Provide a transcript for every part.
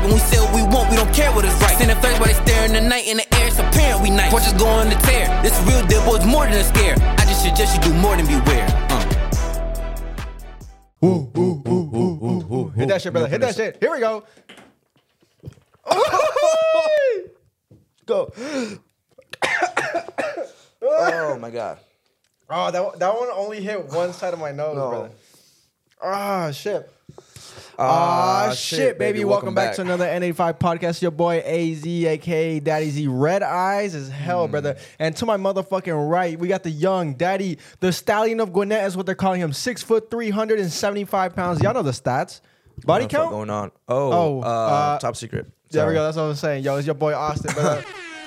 And we say what we want, we don't care what is right. Sending flags while they stare in the night, in the air, it's apparent we nice. Porches go on the tear. This real deal, boy, it's more than a scare. I just suggest you do more than beware. Hit that shit, brother. Hit that shit. Here we go. Go. Oh my god. Oh, that one only hit one side of my nose, brother. Ah, shit. Ah, shit, baby. Welcome back to another N85 podcast. Your boy AZ, aka Daddy Z. Red eyes as hell, brother. And to my motherfucking right, we got the young Daddy, the Stallion of Gwinnett is what they're calling him. 6 foot, 375 pounds. Y'all know the stats. Body count? What's going on? Top secret. There we go. That's what I'm saying. Yo, it's your boy Austin, brother.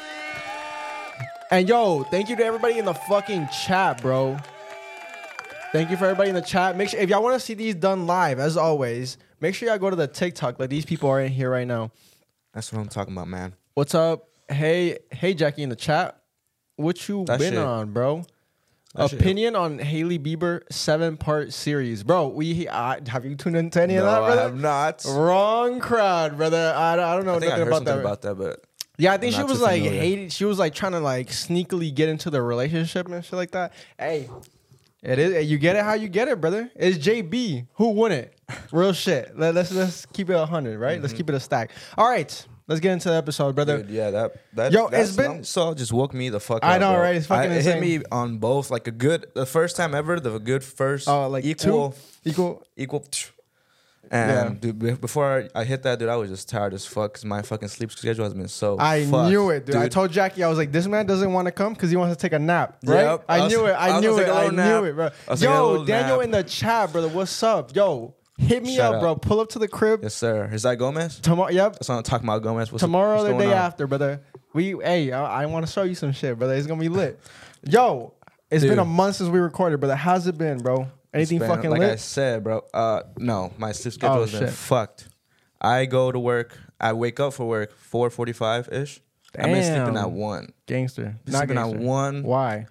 And yo, thank you to everybody in the fucking chat, bro. Thank you for everybody in the chat. Make sure if y'all want to see these done live, as always, make sure y'all go to the TikTok. Like these people are in here right now. That's what I'm talking about, man. What's up? Hey, Jackie in the chat. What you been on, bro? Opinion on Hailey Bieber 7-part series, bro. Have you tuned into any of that, brother? I have not. Wrong crowd, brother. I don't know I think nothing I heard about about that. but yeah, I think I'm she not was too like familiar. hated. She was like trying to like sneakily get into the relationship and shit like that. Hey, it is. You get it how you get it, brother. It's JB. Who won it? Real shit. Let's keep it 100, right? Let's keep it a stack. All right, let's get into the episode, brother. Dude, yeah, that Yo, that it's been so just woke me the fuck up. I know, bro. right? It's fucking it hit insane. me on both, like the first time ever, the good first, like equal. equal. And dude, before I hit that, dude, I was just tired as fuck because my fucking sleep schedule has been so. I fucked, knew it, dude. I told Jackie, I was like, this man doesn't want to come because he wants to take a nap, right? Yep. I knew it, bro. Yo, Daniel nap. in the chat, brother. What's up? Yo, hit me Shout up, out. bro. Pull up to the crib. Yes, sir. Is that Gomez? Tomorrow, yep. That's what I'm talking about, Gomez. Tomorrow or what's the day going on? after, brother. I want to show you some shit, brother. It's gonna be lit. Yo, it's Dude. been a month since we recorded, brother. How's it been, bro? Anything It's been, fucking like lit? I said, bro. No, my sleep schedule has been shit. fucked. I go to work. I wake up for work 4:45 ish. I've been sleeping at 1. Gangster. Been Not sleeping gangster. at 1. Why?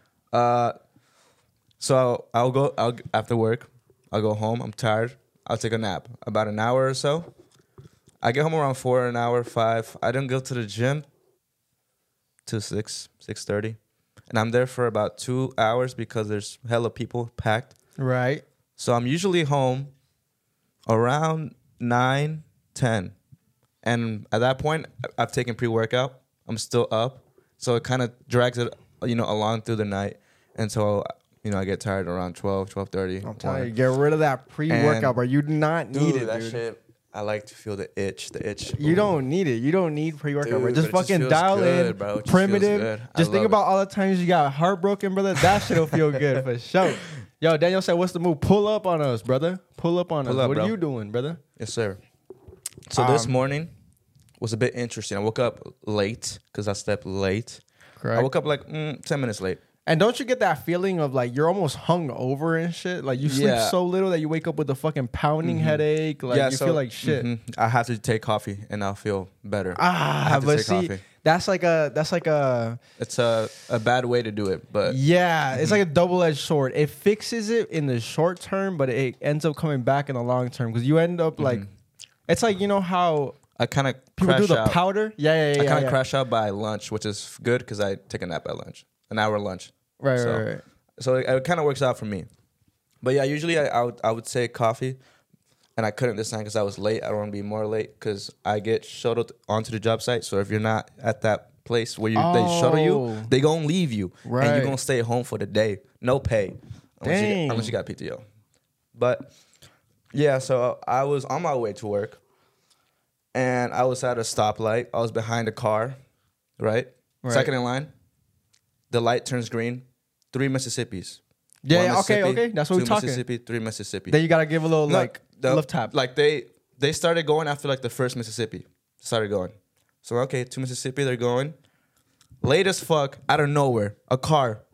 So I'll after work. I'll go home. I'm tired. I'll take a nap about an hour or so. I get home around 4, an hour, 5. I don't go to the gym till 6:30, and I'm there for about 2 hours because there's hella people packed. Right. So I'm usually home around 9, 10. And at that point, I've taken pre-workout. I'm still up. So it kind of drags it, along through the night until, I get tired around 12, 12:30. I'm telling you, get rid of that pre-workout, bro. You do not need it, that dude. shit, I like to feel the itch. You don't need it. You don't need pre-workout, bro. Dude, Just but it just fucking feels dial good, in, bro. It just primitive. feels good. I Just think love about all the times you got heartbroken, brother. That shit'll feel good for sure. Yo, Daniel said, what's the move? Pull up on us, brother. Pull up on us. up, What bro. are you doing, brother? Yes, sir. So this morning was a bit interesting. I woke up late because I slept late. Correct. I woke up like 10 minutes late. And don't you get that feeling of like you're almost hung over and shit? Like you sleep Yeah. so little that you wake up with a fucking pounding headache. Like you feel like shit. I have to take coffee and I'll feel better. I have to but take see, coffee. that's like a It's a bad way to do it, but yeah, it's like a double-edged sword. It fixes it in the short term, but it ends up coming back in the long term because you end up like, it's like, you know how I kind of people crash do the out. powder? Yeah. I kind of crash out by lunch, which is good because I take a nap at lunch, an hour lunch. Right. So it kind of works out for me. But yeah, usually I would say coffee, and I couldn't this time because I was late. I don't want to be more late because I get shuttled onto the job site. So if you're not at that place where they shuttle you, they gonna leave you, and Right. you're gonna stay home for the day, no pay, Dang. unless you got PTO. But yeah, so I was on my way to work, and I was at a stoplight. I was behind a car, right? Second in line. The light turns green. 3 Mississippis. Yeah, One Mississippi, okay. That's what we're 2 talking. Mississippi, 3 Mississippi. Then you gotta give a little left tap. Like they started going after like the first Mississippi. Started going. So okay, 2 Mississippi, they're going. Late as fuck, out of nowhere, a car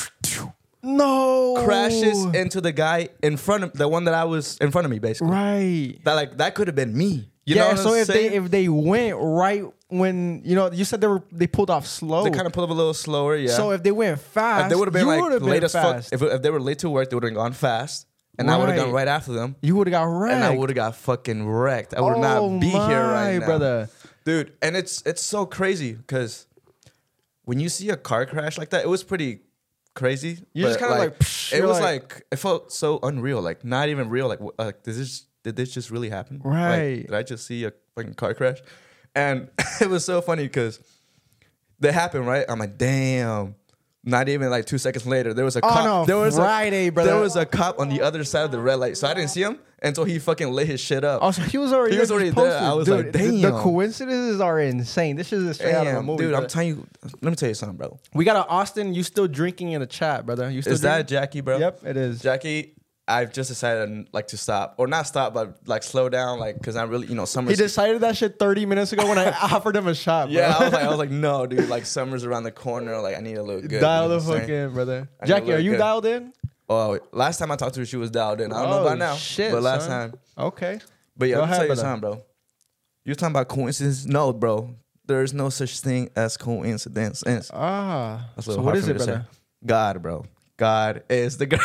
No crashes into the guy in front of the one that I was in front of me, basically. Right. That could have been me. You know what so I'm if saying? they went right when you said they pulled off slow. They kind of pull up a little slower, yeah. So if they went fast, If they would have been you like would've late been as fuck, if they were late to work, they would have gone fast, And I would have gone right after them. You would have got wrecked. And I would have got fucking wrecked. I would not be here right now. Brother. Dude, and it's so crazy because when you see a car crash like that, it was pretty crazy. You're just kind of like it was like it felt so unreal, like not even real. Like did this just really happen? Right. Like, did I just see a fucking car crash? And it was so funny because they happened, right? I'm like, damn. Not even like 2 seconds later, there was a cop. No, there was Friday, brother. There was a cop on the other side of the red light, so I didn't see him until he fucking lit his shit up. Oh, so he was already there. I was like, damn. The coincidences are insane. This is straight out of a movie, dude. brother. I'm telling you. Let me tell you something, bro. We got a Austin. You still drinking in the chat, brother? You still Is drinking? that Jackie, bro? Yep, it is. Jackie, I've just decided like to stop or not stop, but like slow down, like because I'm really, summer. He decided that shit 30 minutes ago when I offered him a shot. Bro. Yeah, I was like, no, dude. Like summer's around the corner. Like I need to look good. Dial the fuck in, brother. Jackie, are you dialed in? Oh, last time I talked to her, she was dialed in. I don't know about now. Shit, but last son. time. Okay. But yeah, let me tell you something, bro. You're talking about coincidence? No, bro. There's no such thing as coincidence. That's so what is it, brother? God, bro. God is the God.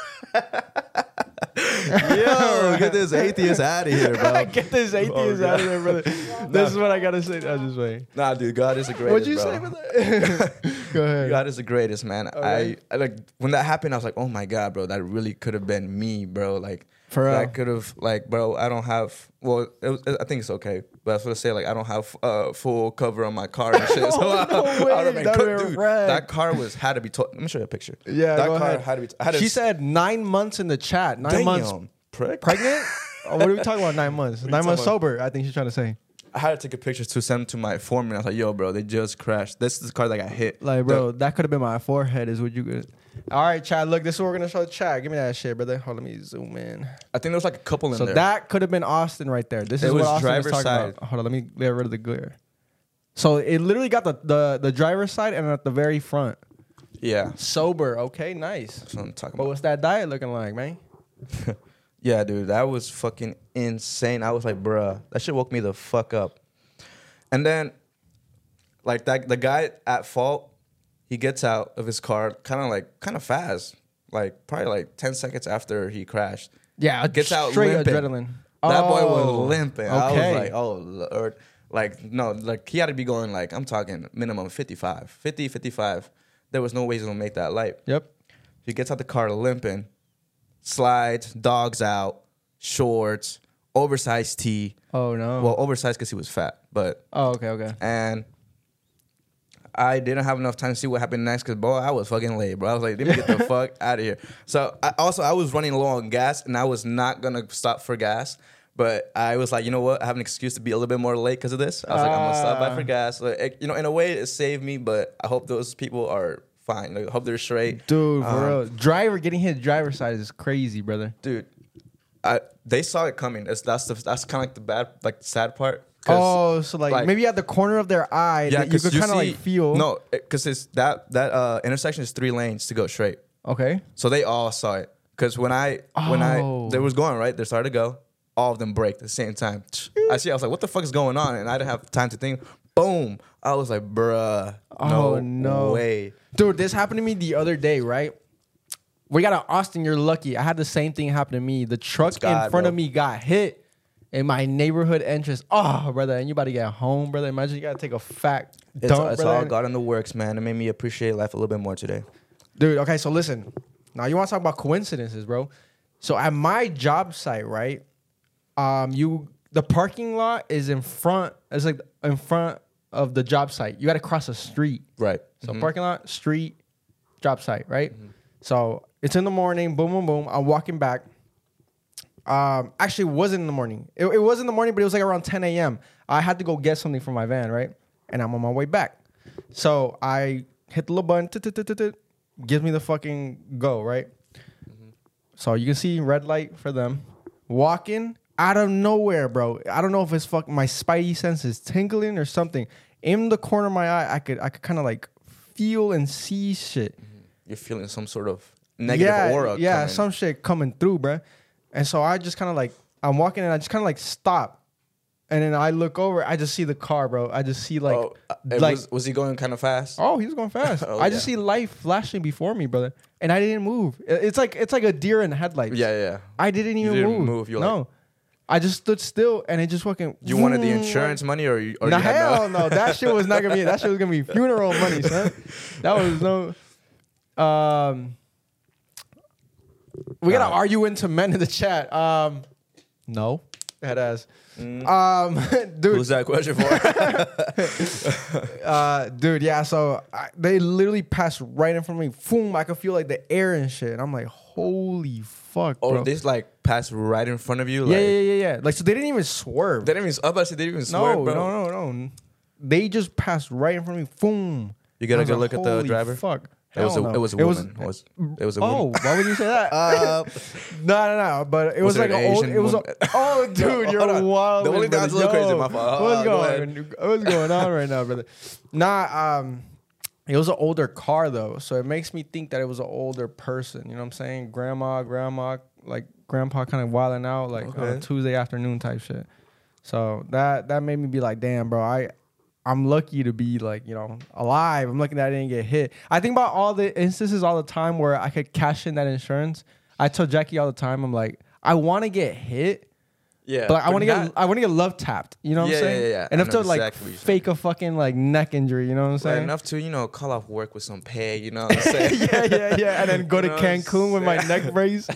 Yo, get this atheist out of here, bro. Get this atheist out of here, brother. This is what I gotta say. I just wait. Nah, dude, God is the greatest. What'd you bro. say, brother? Go ahead. God is the greatest, man. Okay. I like when that happened. I was like, oh my God, bro, that really could have been me, bro. Like For real. that could have, like, bro. I don't have. Well, I think it's okay, but I was gonna say like I don't have full cover on my car and shit. So I would have been cooked, dude. That car had to be. Let me show you a picture. Yeah, that go car ahead. had to be. She said 9 months in the chat. 9 months pregnant. Oh, what are we talking about? 9 months. 9 months sober. I think she's trying to say. I had to take a picture to send them to my foreman. I was like, yo, bro, they just crashed. This is the car that got hit. Like, bro, that could have been my forehead. Is what you could. All right, Chad. Look, this is what we're gonna show the chat. Give me that shit, brother. Hold on, let me zoom in. I think there was like a couple in there. So that could have been Austin right there. This is what Austin was talking about. Hold on, let me get rid of the glare. So it literally got the driver's side and at the very front. Yeah. Sober. Okay, nice. That's what I'm talking But about. what's that diet looking like, man? Yeah, dude, that was fucking insane. I was like, bruh, that shit woke me the fuck up. And then, like the guy at fault, he gets out of his car kind of fast, like probably like 10 seconds after he crashed. Yeah, gets out straight limping. adrenaline. That boy was limping. Okay. I was like, oh Lord. Like, no, like he had to be going like, I'm talking minimum 55. 50, 55. There was no way he's gonna make that light. Yep. He gets out the car limping, slides, dogs out, shorts, oversized tee. Oh no. Well, oversized because he was fat, but. Oh, okay. And I didn't have enough time to see what happened next because, boy, I was fucking late, bro. I was like, let me get the fuck out of here. So I was running low on gas, and I was not gonna stop for gas. But I was like, you know what? I have an excuse to be a little bit more late because of this. I was like, I'm gonna stop by for gas. So in a way, it saved me. But I hope those people are fine. Like, I hope they're straight. Dude, for real. Getting hit driver's side is crazy, brother. Dude, they saw it coming. That's kind of like the sad part. Oh, so like maybe at the corner of their eye, yeah, you could kind of like feel. No, because it's that intersection is 3 lanes to go straight. Okay. So they all saw it. Because when they was going right, they started to go. All of them break at the same time. I was like, what the fuck is going on? And I didn't have time to think. Boom. I was like, bruh. No way. Dude, this happened to me the other day, right? We got an Austin, you're lucky. I had the same thing happen to me. The truck in front of me got hit in my neighborhood entrance. Oh, brother. And you about to get home, brother. Imagine you got to take a fat dump, It's all God in the works, man. It made me appreciate life a little bit more today. Dude, okay, so listen. Now, you want to talk about coincidences, bro. So at my job site, right? The parking lot is in front. It's like in front of the job site. You got to cross a street. Right. So parking lot, street, job site, right? Mm-hmm. So it's in the morning. Boom, boom, boom. I'm walking back. Actually, it wasn't in the morning. It was in the morning, but it was like around 10 a.m. I had to go get something from my van, right? And I'm on my way back. So I hit the little button. Gives me the fucking go, right? Mm-hmm. So you can see red light for them. Walking. Out of nowhere, bro. I don't know if it's my spidey sense is tingling or something. In the corner of my eye, I could kind of like feel and see shit. You're feeling some sort of negative aura. Yeah, coming. some shit coming through, bro. And so I just kind of like, I'm walking and I just kind of like stop. And then I look over, I just see the car, bro. I just see like, was he going kind of fast? Oh, he was going fast. I just see light flashing before me, brother, and I didn't move. It's like a deer in the headlights. Yeah. I didn't even move. No, I just stood still, and it just fucking. You wanted the insurance money, or you had hell no. That shit was not gonna be. That shit was gonna be funeral money, son. That was no. We gotta argue into men in the chat. No, head ass. Dude, who's that question for? Dude, yeah. So they literally passed right in front of me. Boom! I could feel like the air and shit. And I'm like, holy fuck, bro. Oh, they like passed right in front of you. Yeah. Like, so they didn't even swerve. They didn't even swerve, bro. No. They just passed right in front of me. Boom. You gotta go look at the driver. Fuck. It was a woman. It was a woman. Oh, why would you say that? No. But it was like an old. It was. Oh, dude, you're wild. The only thing I was a little crazy. My fault. What's going on right now, brother? It was an older car though, so it makes me think that it was an older person. You know what I'm saying? Grandma, like grandpa, kind of wilding out like on a Tuesday afternoon type shit. So that made me be like, damn, bro, I'm lucky to be like, you know, alive. I'm lucky that I didn't get hit. I think about all the instances all the time where I could cash in that insurance. I tell Jackie all the time, I'm like, I want to get hit. Yeah. But like, I want to get love tapped. You know what I'm saying? Yeah. Enough to like fake a fucking like neck injury. You know what I'm saying? Enough to, you know, call off work with some pay. You know what I'm saying? yeah. And then go to Cancun with my neck brace.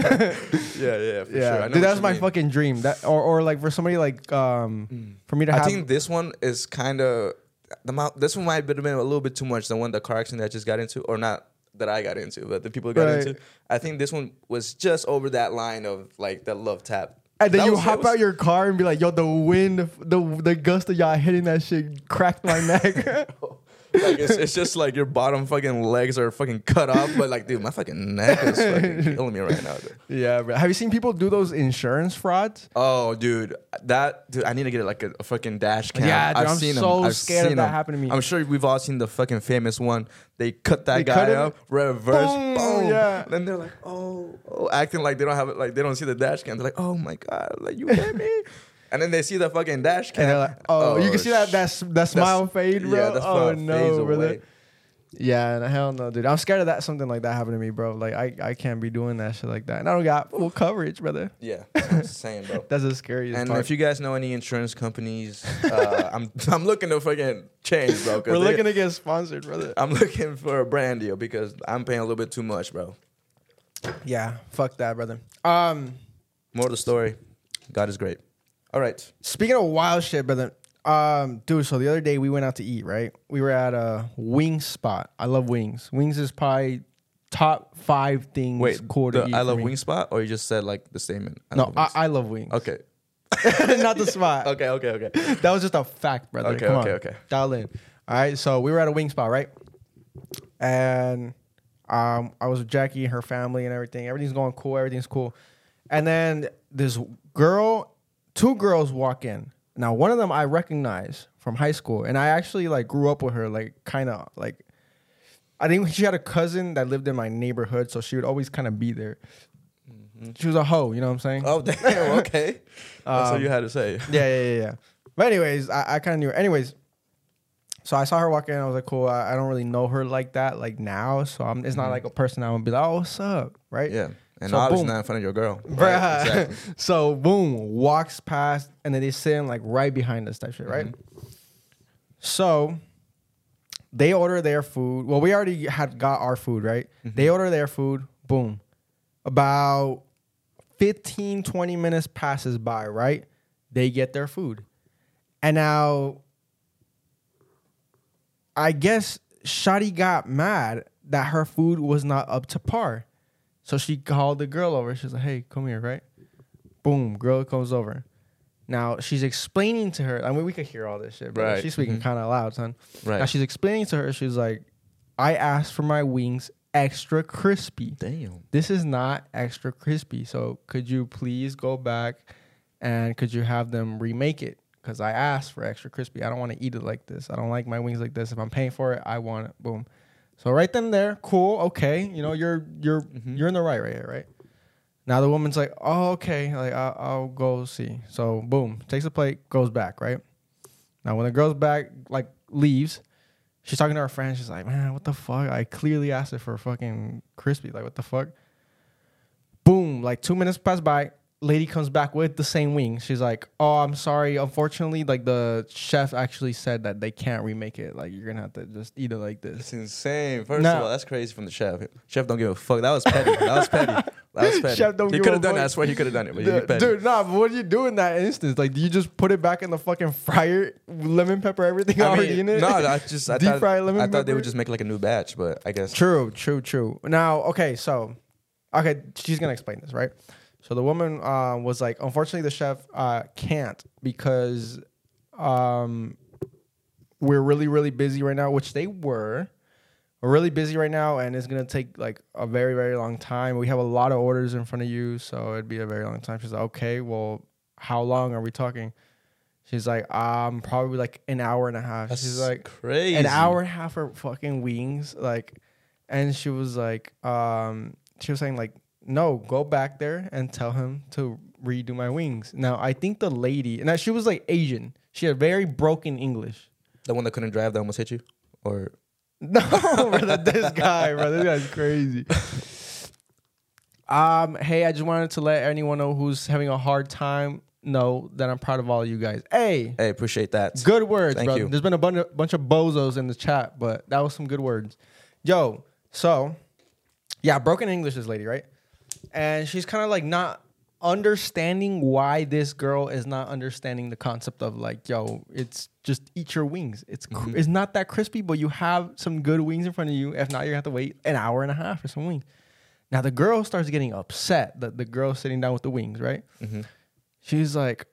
yeah, for sure. Dude, that's my fucking dream. That or like for somebody like for me to have. I think this one is kind of this one might have been a little bit too much. The car accident that I just got into, or not that I got into, but the people got into. I think this one was just over that line of like the love tap. And then you hop out your car and be like, yo, the wind, the gust of y'all hitting that shit cracked my neck. Like it's just like your bottom fucking legs are fucking cut off, but like, dude, my fucking neck is fucking killing me right now, dude. Yeah, bro. Have you seen people do those insurance frauds? Oh, dude, I need to get like a fucking dash cam. Yeah, dude, I'm scared of that happening to me. I'm sure we've all seen the fucking famous one. They cut that guy up, reverse, boom. Yeah. Then they're like, oh, acting like they don't have it, like they don't see the dash cam. They're like, oh my god, like you hit me. And then they see the fucking dash cam. And they're like, oh, you can see that smile fade, bro. Yeah, that smile fades away. Yeah, hell no, dude. I'm scared of that. Something like that happened to me, bro. Like I can't be doing that shit like that. And I don't got full coverage, brother. Yeah, that's what I'm saying, bro. That's the scariest and part. If you guys know any insurance companies, I'm looking to fucking change, bro. We're looking to get sponsored, brother. I'm looking for a brand deal because I'm paying a little bit too much, bro. Yeah, fuck that, brother. More of the story. God is great. All right. Speaking of wild shit, brother. Dude, so the other day we went out to eat, right? We were at a wing spot. I love wings. Wings is probably top 5 things cool to eat. I love wing spot, or you just said like the statement? I love wings. Okay. Not the spot. Okay. That was just a fact, brother. Okay. Dial in. All right, so we were at a wing spot, right? And I was with Jackie and her family and everything. Everything's going cool. Everything's cool. And then this girl... 2 girls walk in. Now, one of them I recognize from high school, and I actually like grew up with her, like kind of like. I think she had a cousin that lived in my neighborhood, so she would always kind of be there. Mm-hmm. She was a hoe, you know what I'm saying? Oh damn, okay. That's what you had to say. Yeah. But anyways, I kind of knew her. Anyways, so I saw her walk in. I was like, cool. I don't really know her like that, like now. So it's not like a person I would be like, oh, what's up, right? Yeah. And so obviously not in front of your girl. Right, exactly. So boom, walks past, and then they sitting like right behind us type shit, right? Mm-hmm. So they order their food. Well, we already had got our food, right? Mm-hmm. They order their food, boom. About 15, 20 minutes passes by, right? They get their food. And now, I guess Shawty got mad that her food was not up to par. So she called the girl over. She's like, hey, come here, right? Boom, girl comes over. Now, she's explaining to her. I mean, we could hear all this shit, but she's speaking kind of loud, son. Right. Now, she's explaining to her. She's like, I asked for my wings extra crispy. Damn. This is not extra crispy. So could you please go back and could you have them remake it? Because I asked for extra crispy. I don't want to eat it like this. I don't like my wings like this. If I'm paying for it, I want it. Boom. So right then there, cool, okay. You know, you're in the right here, right? Now the woman's like, oh, okay, like I'll go see. So boom, takes the plate, goes back, right? Now when the girl's back, like leaves, she's talking to her friend. She's like, man, what the fuck? I clearly asked her for a fucking crispy. Like, what the fuck? Boom, like 2 minutes pass by. Lady comes back with the same wing. She's like, oh, I'm sorry. Unfortunately, like the chef actually said that they can't remake it. Like you're gonna have to just eat it like this. It's insane. First of all, that's crazy from the chef. Chef don't give a fuck. That was petty. That was petty. Chef don't he give could a have done fuck. it. I swear he could have done it. But you're petty. Dude, nah, but what do you do in that instance? Like, do you just put it back in the fucking fryer, lemon pepper, everything already in it? No, I Deep thought, fried lemon I thought they pepper? would just make like a new batch, but I guess. True. Now, okay, she's gonna explain this, right? So the woman was like, unfortunately, the chef can't because we're really, really busy right now, which they were. We're really busy right now, and it's gonna take like a very, very long time. We have a lot of orders in front of you, so it'd be a very long time. She's like, okay, well, how long are we talking? She's like, probably like an hour and a half. She's like, crazy. An hour and a half for fucking wings, like, and she was like, she was saying like, no, go back there and tell him to redo my wings. Now I think the lady, now she was like Asian. She had very broken English. The one that couldn't drive that almost hit you, or No, brother, this guy's crazy. Hey, I just wanted to let anyone know who's having a hard time know that I'm proud of all of you guys. Hey, appreciate that. good words, Thank brother. you. There's been a bunch of bozos in the chat, but that was some good words. Yo, so yeah, broken English, this lady, right? And she's kind of like not understanding why this girl is not understanding the concept of like, yo, it's just eat your wings. It's not that crispy, but you have some good wings in front of you. If not, you're gonna have to wait an hour and a half for some wings. Now the girl starts getting upset. The girl sitting down with the wings, right? Mm-hmm. She's like,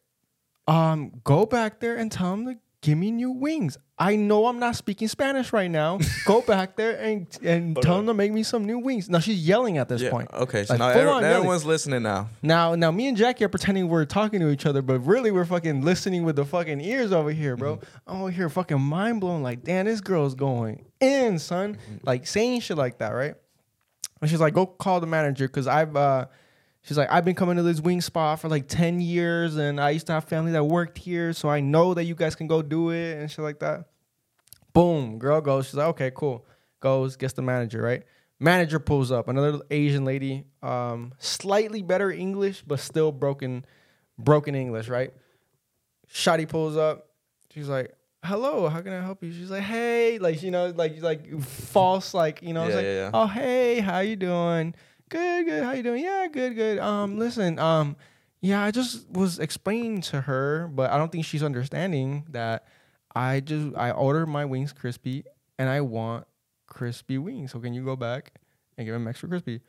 go back there and tell him to give me new wings. I know I'm not speaking Spanish right now. Go back there and tell him to make me some new wings. Now she's yelling at this point. Okay, so like, now everyone's listening now. Now me and Jackie are pretending we're talking to each other, but really we're fucking listening with the fucking ears over here, bro. Mm-hmm. I'm over here fucking mind blown. Like, damn, this girl's going in, son. Mm-hmm. Like saying shit like that, right? And she's like, go call the manager because she's like, I've been coming to this wing spot for like 10 years and I used to have family that worked here, so I know that you guys can go do it and shit like that. Boom, girl goes. She's like, okay, cool. Goes, gets the manager, right? Manager pulls up. Another Asian lady, slightly better English, but still broken English, right? Shotty pulls up. She's like, hello, how can I help you? She's like, hey, like, you know, like false, like, you know, Yeah. Oh, hey, how you doing? Good. How you doing? Yeah, good. Listen, yeah, I just was explaining to her, but I don't think she's understanding that I ordered my wings crispy and I want crispy wings. So can you go back and give them extra crispy?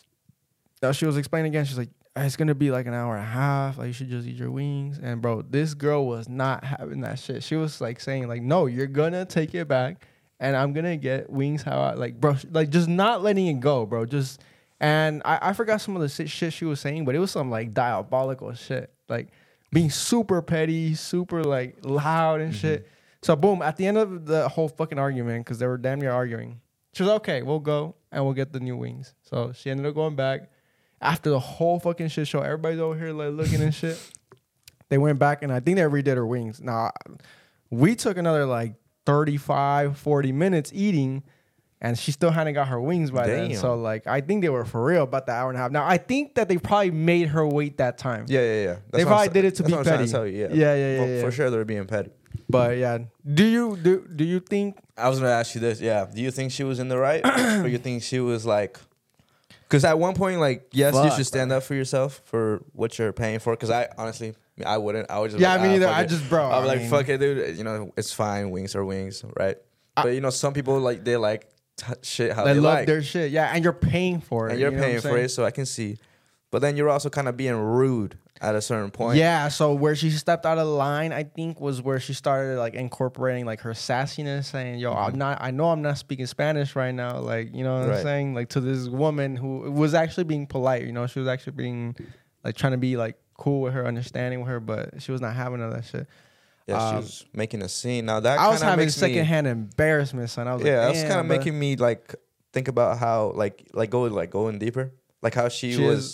Now she was explaining again. She's like, it's gonna be like an hour and a half. Like, you should just eat your wings. And bro, this girl was not having that shit. She was like saying like, no, you're gonna take it back and I'm gonna get wings how I like, bro. Like, just not letting it go, bro. Just. And I forgot some of the shit she was saying, but it was some like diabolical shit, like being super petty, super like loud and shit. So boom, at the end of the whole fucking argument, because they were damn near arguing, she was okay, we'll go and we'll get the new wings. So she ended up going back after the whole fucking shit show. Everybody's over here like looking and shit. They went back and I think they redid her wings. Now we took another like 35, 40 minutes eating. And she still hadn't got her wings by then. So, like, I think they were for real about the hour and a half. Now, I think that they probably made her wait that time. Yeah. They probably did it to be petty. That's what I'm trying to tell you, Yeah. For sure, they were being petty. But, yeah. Do you think... I was going to ask you this, yeah. Do you think she was in the right? Or you think she was, like... Because at one point, like, yes, you should stand up for yourself for what you're paying for. Because I, honestly, I wouldn't. I would just... Yeah, like, I mean, either. I I was like, fuck it, dude. You know, it's fine. Wings are wings, right? But, you know, some people, like, they like... shit how they love like. their shit, yeah, and you're paying for it, and you're paying for it, so I can see. But then you're also kind of being rude at a certain point. Yeah, so where she stepped out of the line, I think, was where she started like incorporating like her sassiness, saying, "Yo, I know I'm not speaking Spanish right now." Like, you know what I'm saying? Like, to this woman who was actually being polite. You know, she was actually being like trying to be like cool with her, understanding with her, but she was not having none of that shit. Yeah, she was making a scene. Now that I was having secondhand embarrassment, son. I was that was kind of making me like think about how like going deeper, like how she was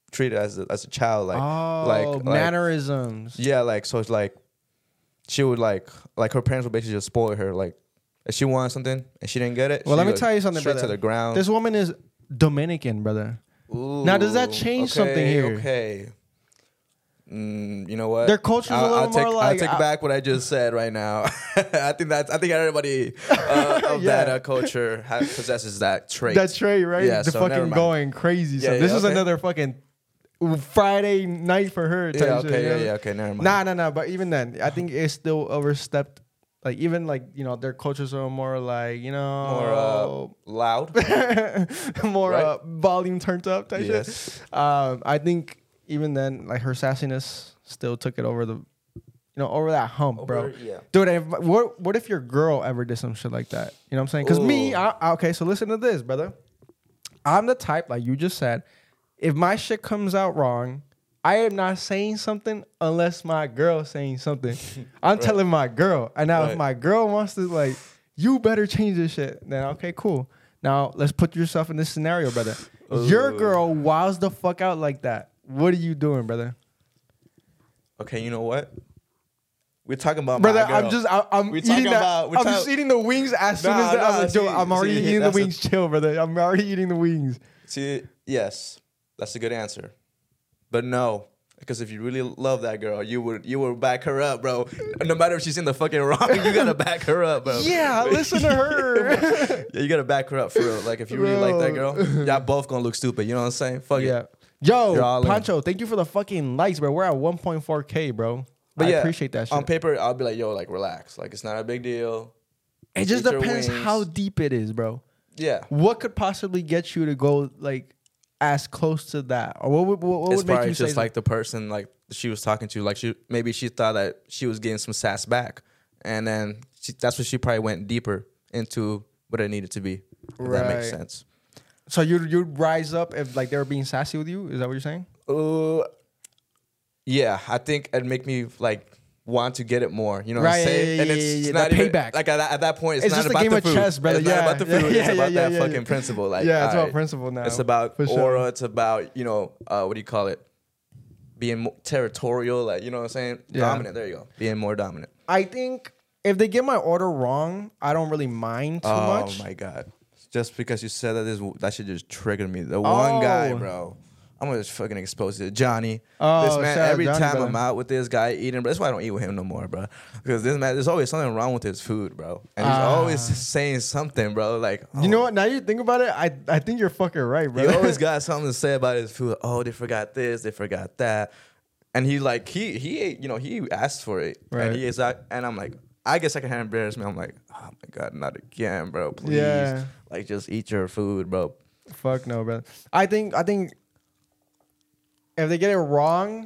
treated as a child, like mannerisms. Yeah, like so it's like she would like her parents would basically just spoil her. Like if she wanted something and she didn't get it, well, let me tell you something, straight brother. to the ground. This woman is Dominican, brother. Ooh, now, does that change something here? Okay. You know what? Their culture's a little more like. I'll take back what I just said right now. I think everybody of that culture possesses that trait. That trait, right? Yeah, the so fucking going crazy. So this is another fucking Friday night for her. Type yeah. Okay. shit, Yeah. Okay. Never mind. Nah. But even then, I think it's still overstepped. Like even like their cultures are more like more loud, more right? Volume turned up type yes. shit. I think even then, like her sassiness still took it over the, over that hump, bro. Yeah. Dude, what if your girl ever did some shit like that? You know what I'm saying? Because me, okay, so listen to this, brother. I'm the type, like you just said, if my shit comes out wrong, I am not saying something unless my girl's saying something. I'm right. telling my girl. And now right. if my girl wants to, like, you better change this shit, then okay, cool. Now let's put yourself in this scenario, brother. Your girl wows the fuck out like that. What are you doing, brother? Okay, you know what? We're talking about brother. My girl. I'm eating that. I'm just eating the wings as soon as I'm already eating the wings. Chill, brother. I'm already eating the wings. See, yes, that's a good answer, but no, because if you really love that girl, you would back her up, bro. No matter if she's in the fucking wrong, you gotta back her up, bro. Yeah, listen to her. Yeah, you gotta back her up for real. Like if you really like that girl, y'all both gonna look stupid. You know what I'm saying? Fuck it. Yo, Pancho, thank you for the fucking likes, bro. We're at 1.4K, bro. But I appreciate that shit. On paper, I'll be like, yo, like, relax. Like, it's not a big deal. It just depends how deep it is, bro. Yeah. What could possibly get you to go, like, as close to that? Or what would make you say just like the person, like, she was talking to. Like, maybe she thought that she was getting some sass back. And then that's what she probably went deeper into what it needed to be. If that makes sense. So you'd rise up if like they were being sassy with you? Is that what you're saying? Yeah, I think it'd make me like want to get it more. You know what I'm saying? Yeah, and it's not even, payback. Like at that point, it's not just about a game the of food. chess, brother. It's not about the food. It's about that fucking principle. Like it's about principle now. It's about aura. Sure. It's about what do you call it? Being more territorial. Like you know what I'm saying? Yeah. Dominant. There you go. Being more dominant. I think if they get my order wrong, I don't really mind too much. Oh my god. Just because you said that shit just triggered me. The one guy, bro. I'm gonna just fucking expose it. Johnny. This man, every Johnny, time brother. I'm out with this guy eating, bro, that's why I don't eat with him no more, bro. Because this man, there's always something wrong with his food, bro. And he's always saying something, bro. Like, you know what? Now you think about it, I think you're fucking right, bro. He always got something to say about his food. Oh, they forgot this, they forgot that. And he like, he ate, he asked for it. Right. And he is like, and I'm like, I guess I can have embarrassment. I'm like, oh my God, not again, bro. Please. Yeah. Like, just eat your food, bro. Fuck no, bro. I think if they get it wrong,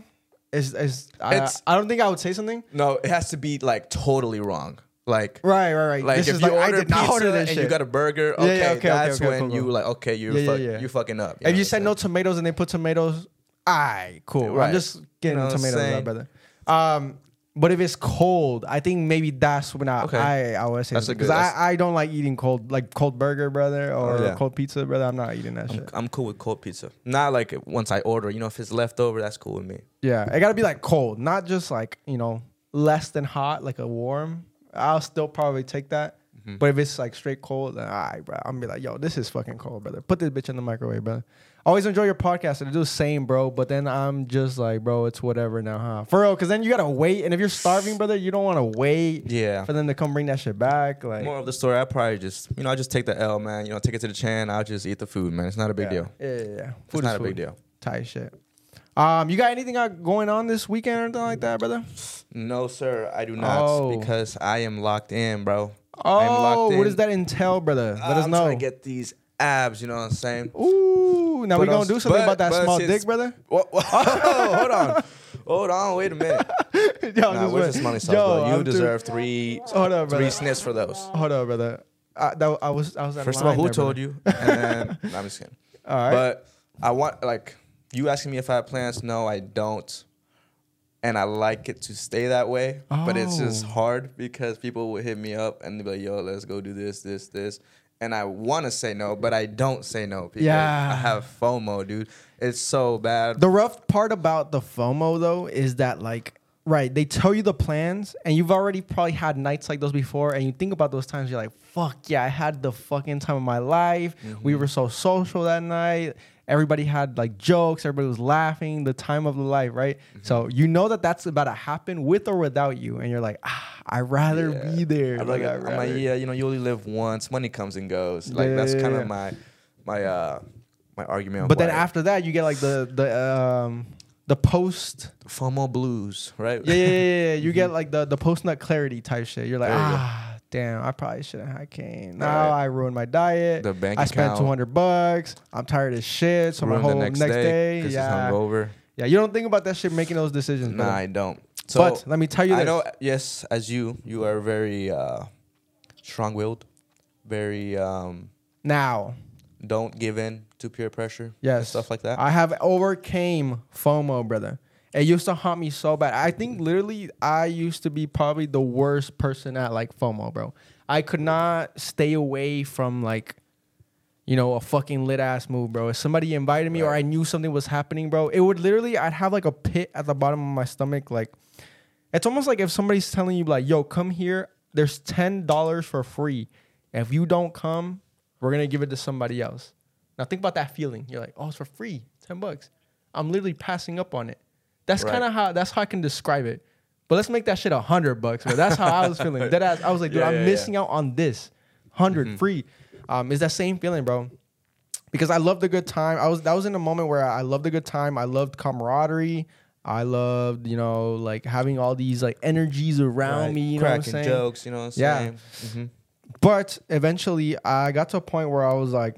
I don't think I would say something. No, it has to be like totally wrong. Like right. Like this if is you like, order I did not pizza order this and shit. you got a burger, okay, that's when cool. you like, okay, you fucking up. If you said no tomatoes and they put tomatoes, cool. Right. I'm just getting You know what I'm tomatoes saying? out, brother. But if it's cold, I think maybe that's when I would say because I don't like eating cold burger, brother, or cold pizza, brother. I'm not eating that shit. I'm cool with cold pizza. Not like once I order, if it's left over, that's cool with me. Yeah, it gotta be like cold, not just like less than hot, like a warm. I'll still probably take that. Mm-hmm. But if it's like straight cold, then bro, I'm gonna be like, yo, this is fucking cold, brother. Put this bitch in the microwave, brother. Always enjoy your podcast and do the same, bro. But then I'm just like, bro, it's whatever now, huh? For real, because then you gotta wait, and if you're starving, brother, you don't want to wait. Yeah. For them to come bring that shit back. Like, more of the story, I probably just, I just take the L, man. Take it to the chin. I'll just eat the food, man. It's not a big deal. Yeah. It's not a big deal. Tight shit. You got anything going on this weekend or anything like that, brother? No, sir, I do not, because I am locked in, bro. Oh, what does that entail, brother? Let us know. I'm trying to get these abs, you know what I'm saying? Ooh, now we're going to do something about that small dick, brother? Hold on, wait a minute. Where's the smoney sauce, bro? You deserve three sniffs for those. Hold on, brother. I was at First of all, who told you? And then, I'm just kidding. All right. But I want, you asking me if I have plans? No, I don't. And I like it to stay that way. But it's just hard because people would hit me up and they'd be like, yo, let's go do this. and I want to say no, but I don't say no because Yeah. I have FOMO, dude. It's so bad. The rough part about the FOMO though is that like, right, they tell you the plans and you've already probably had nights like those before, and you think about those times, you're like, fuck yeah, I had the fucking time of my life. We were so social that night. Everybody had like jokes, everybody was laughing, the time of the life, right? So you know that that's about to happen with or without you, and you're like, I'd rather be there. I'm like, yeah, you know, you only live once. Money comes and goes. Like that's kind of my argument. But then after that, you get like the post FOMO blues, right? Yeah. You get like the post nut clarity type shit. You're like, damn, I probably shouldn't have came. Now I ruined my diet. The bank I spent $200. I'm tired as shit. So my whole next day, it's hungover. Yeah, you don't think about that shit making those decisions. Nah, I don't. So but let me tell you this. I know, yes, as you are very strong-willed, very now. Don't give in to peer pressure. Yes, and stuff like that. I have overcame FOMO, brother. It used to haunt me so bad. I think literally I used to be probably the worst person at like FOMO, bro. I could not stay away from like, you know, a fucking lit ass move, bro. If somebody invited me or I knew something was happening, bro, it would literally, I'd have like a pit at the bottom of my stomach. Like, it's almost like if somebody's telling you like, yo, come here, there's $10 for free. If you don't come, we're going to give it to somebody else. Now think about that feeling. You're like, oh, it's for free, $10. I'm literally passing up on it. That's kind of how I can describe it. But let's make that shit $100, bro. That's how I was feeling. Deadass, I was like, dude, I'm missing out on this. 100 free. Is that same feeling, bro. Because I loved the good time. That was in a moment where I loved the good time. I loved camaraderie. I loved, you know, like having all these like energies around me, you know what I'm saying? Jokes, you know what I'm saying? Yeah. But eventually I got to a point where I was like,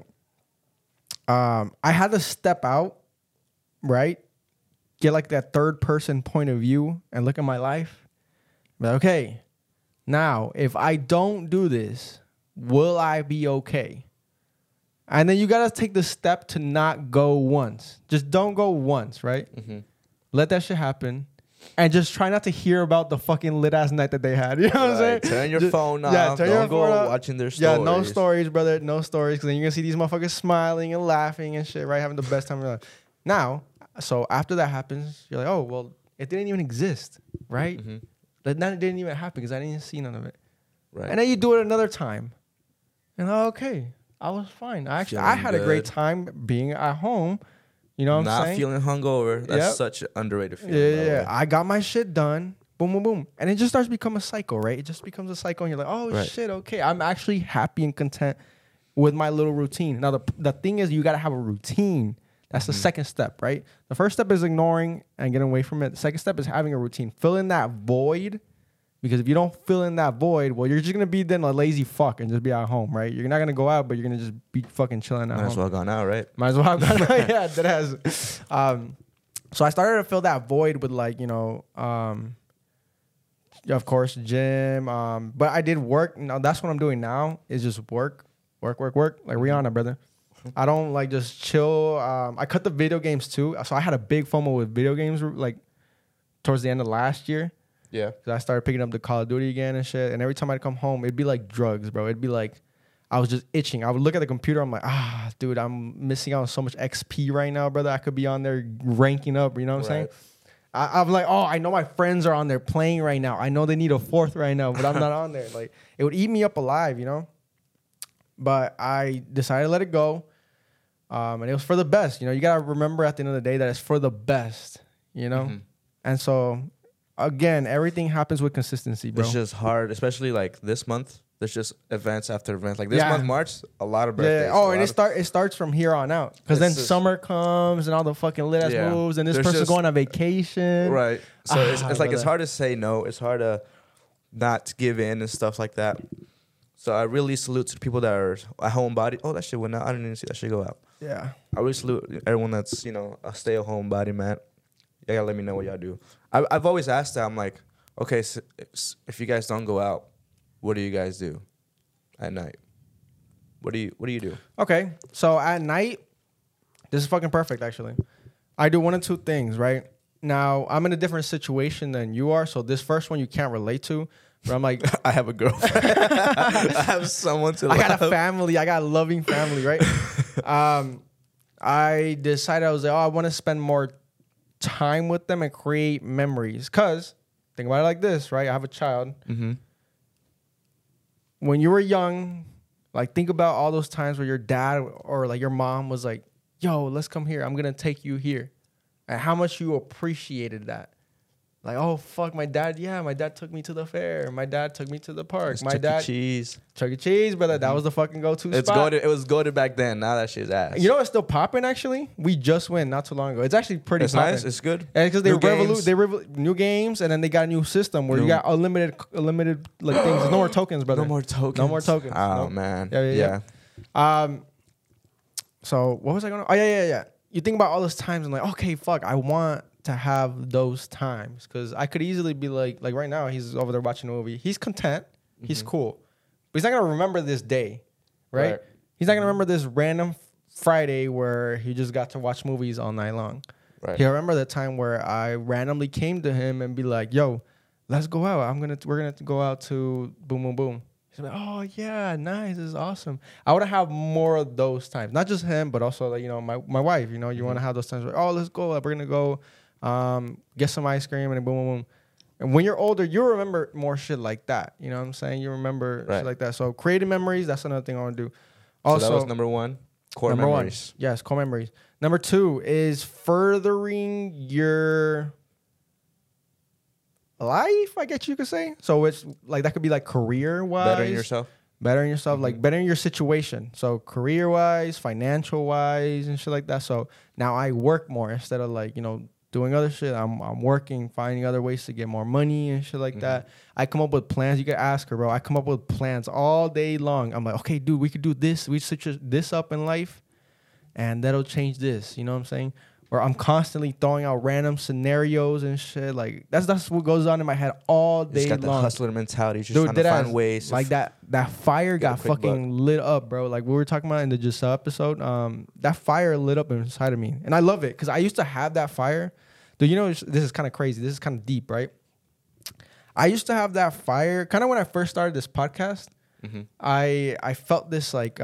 I had to step out, right? Get like that third person point of view and look at my life. But okay, now if I don't do this, will I be okay? And then you got to take the step to not go once. Just don't go once, right? Let that shit happen. And just try not to hear about the fucking lit ass night that they had. You know what I'm saying? Turn your phone off. Yeah, Don't go watching their stories. Yeah, no stories, brother. No stories. Because then you're going to see these motherfuckers smiling and laughing and shit, right? Having the best time of their life. Now, so after that happens, you're like, oh, well, it didn't even exist, right? That didn't even happen because I didn't see none of it. Right. And then you do it another time. And okay, I was fine. I had a great time being at home. You know what I'm saying? Not feeling hungover. That's such an underrated feeling. Yeah. I got my shit done. Boom, boom, boom. And it just starts to become a cycle, right? It just becomes a cycle. And you're like, oh, shit, okay. I'm actually happy and content with my little routine. Now, the thing is, you got to have a routine. That's the second step, right? The first step is ignoring and getting away from it. The second step is having a routine. Fill in that void. Because if you don't fill in that void, well, you're just going to be then a lazy fuck and just be at home, right? You're not going to go out, but you're going to just be fucking chilling at home. Might as well have gone out, right? Might as well have gone out. Yeah, that has. So I started to fill that void with like, you know, of course, gym. But I did work. Now that's what I'm doing now is just work. Like Rihanna, brother. I don't like just chill. I cut the video games too. So I had a big FOMO with video games like towards the end of last year. Yeah. Because I started picking up the Call of Duty again and shit. And every time I'd come home, it'd be like drugs, bro. It'd be like I was just itching. I would look at the computer. I'm like, dude, I'm missing out on so much XP right now, brother. I could be on there ranking up. You know what I'm saying? I'm like, I know my friends are on there playing right now. I know they need a fourth right now, but I'm not on there. Like, it would eat me up alive, you know? But I decided to let it go. And it was for the best. You know, you got to remember at the end of the day that it's for the best, you know? And so, again, everything happens with consistency, bro. It's just hard, especially like this month. There's just events after events. Like this month, March, a lot of birthdays. Yeah. Oh, and it starts from here on out. Because then summer comes and all the fucking lit-ass moves, and this person's going on vacation. Right. So it's like it's hard to say no. It's hard to not give in and stuff like that. So I really salute to the people that are a homebody. Oh, that shit went out. I didn't even see that shit go out. Yeah. I really salute everyone that's, you know, a stay-at-home body, man. You gotta let me know what y'all do. I've always asked that. I'm like, okay, so if you guys don't go out, what do you guys do at night? What do you do? Okay, so at night, this is fucking perfect, actually. I do one of two things, right? Now, I'm in a different situation than you are, so this first one you can't relate to. But I'm like, I have a girlfriend. I have someone to love. I got a family. I got a loving family, right? I decided I was like, I want to spend more time with them and create memories. Because think about it like this, right? I have a child. Mm-hmm. When you were young, like think about all those times where your dad or like your mom was like, yo, let's come here. I'm going to take you here. And how much you appreciated that. Like, oh, fuck, my dad took me to the fair. My dad took me to the park. It's my Chuck dad. E. Cheese. Chuck E. Cheese, brother. That was the fucking go-to It's spot. goated. It was goated back then. Now that shit's ass. You know what's still popping, actually? We just went not too long ago. It's actually pretty It's popping. nice. It's good. Because they New games. new games, and then they got a new system where you got unlimited like things. No more tokens, brother. No more tokens. No more tokens. Oh, No. man. Yeah. So what was I going to... Oh, yeah. You think about all those times and like, okay, fuck, I want to have those times. Because I could easily be like right now, he's over there watching a movie. He's content. He's cool. But he's not going to remember this day, right? He's not going to remember this random Friday where he just got to watch movies all night long. Right. He'll remember the time where I randomly came to him and be like, yo, let's go out. We're going to go out to Boom Boom Boom. He's like, oh, yeah, nice. This is awesome. I want to have more of those times. Not just him, but also, like, you know, my wife. You know, you want to have those times where, oh, let's go. We're going to go get some ice cream and boom, boom, boom. And when you're older, you remember more shit like that. You know what I'm saying? You remember shit like that. So creating memories, that's another thing I want to do. Also, so that was number one. Core memories. Yes, core memories. Number 2 is furthering your life, I guess you could say. So it's like that could be like career-wise. Bettering yourself, like bettering your situation. So career-wise, financial-wise, and shit like that. So now I work more instead of like, you know, doing other shit. I'm working, finding other ways to get more money and shit like that. I come up with plans. You can ask her, bro. I come up with plans all day long. I'm like, okay, dude, we could do this. We switch this up in life, and that'll change this. You know what I'm saying? Or I'm constantly throwing out random scenarios and shit. Like that's what goes on in my head all day long. Just got the hustler mentality. Just trying to find ways. Like that fire got fucking lit up, bro. Like we were talking about in the Giselle episode. That fire lit up inside of me, and I love it because I used to have that fire. Dude, you know this is kind of crazy. This is kind of deep, right? I used to have that fire kind of when I first started this podcast. I felt this like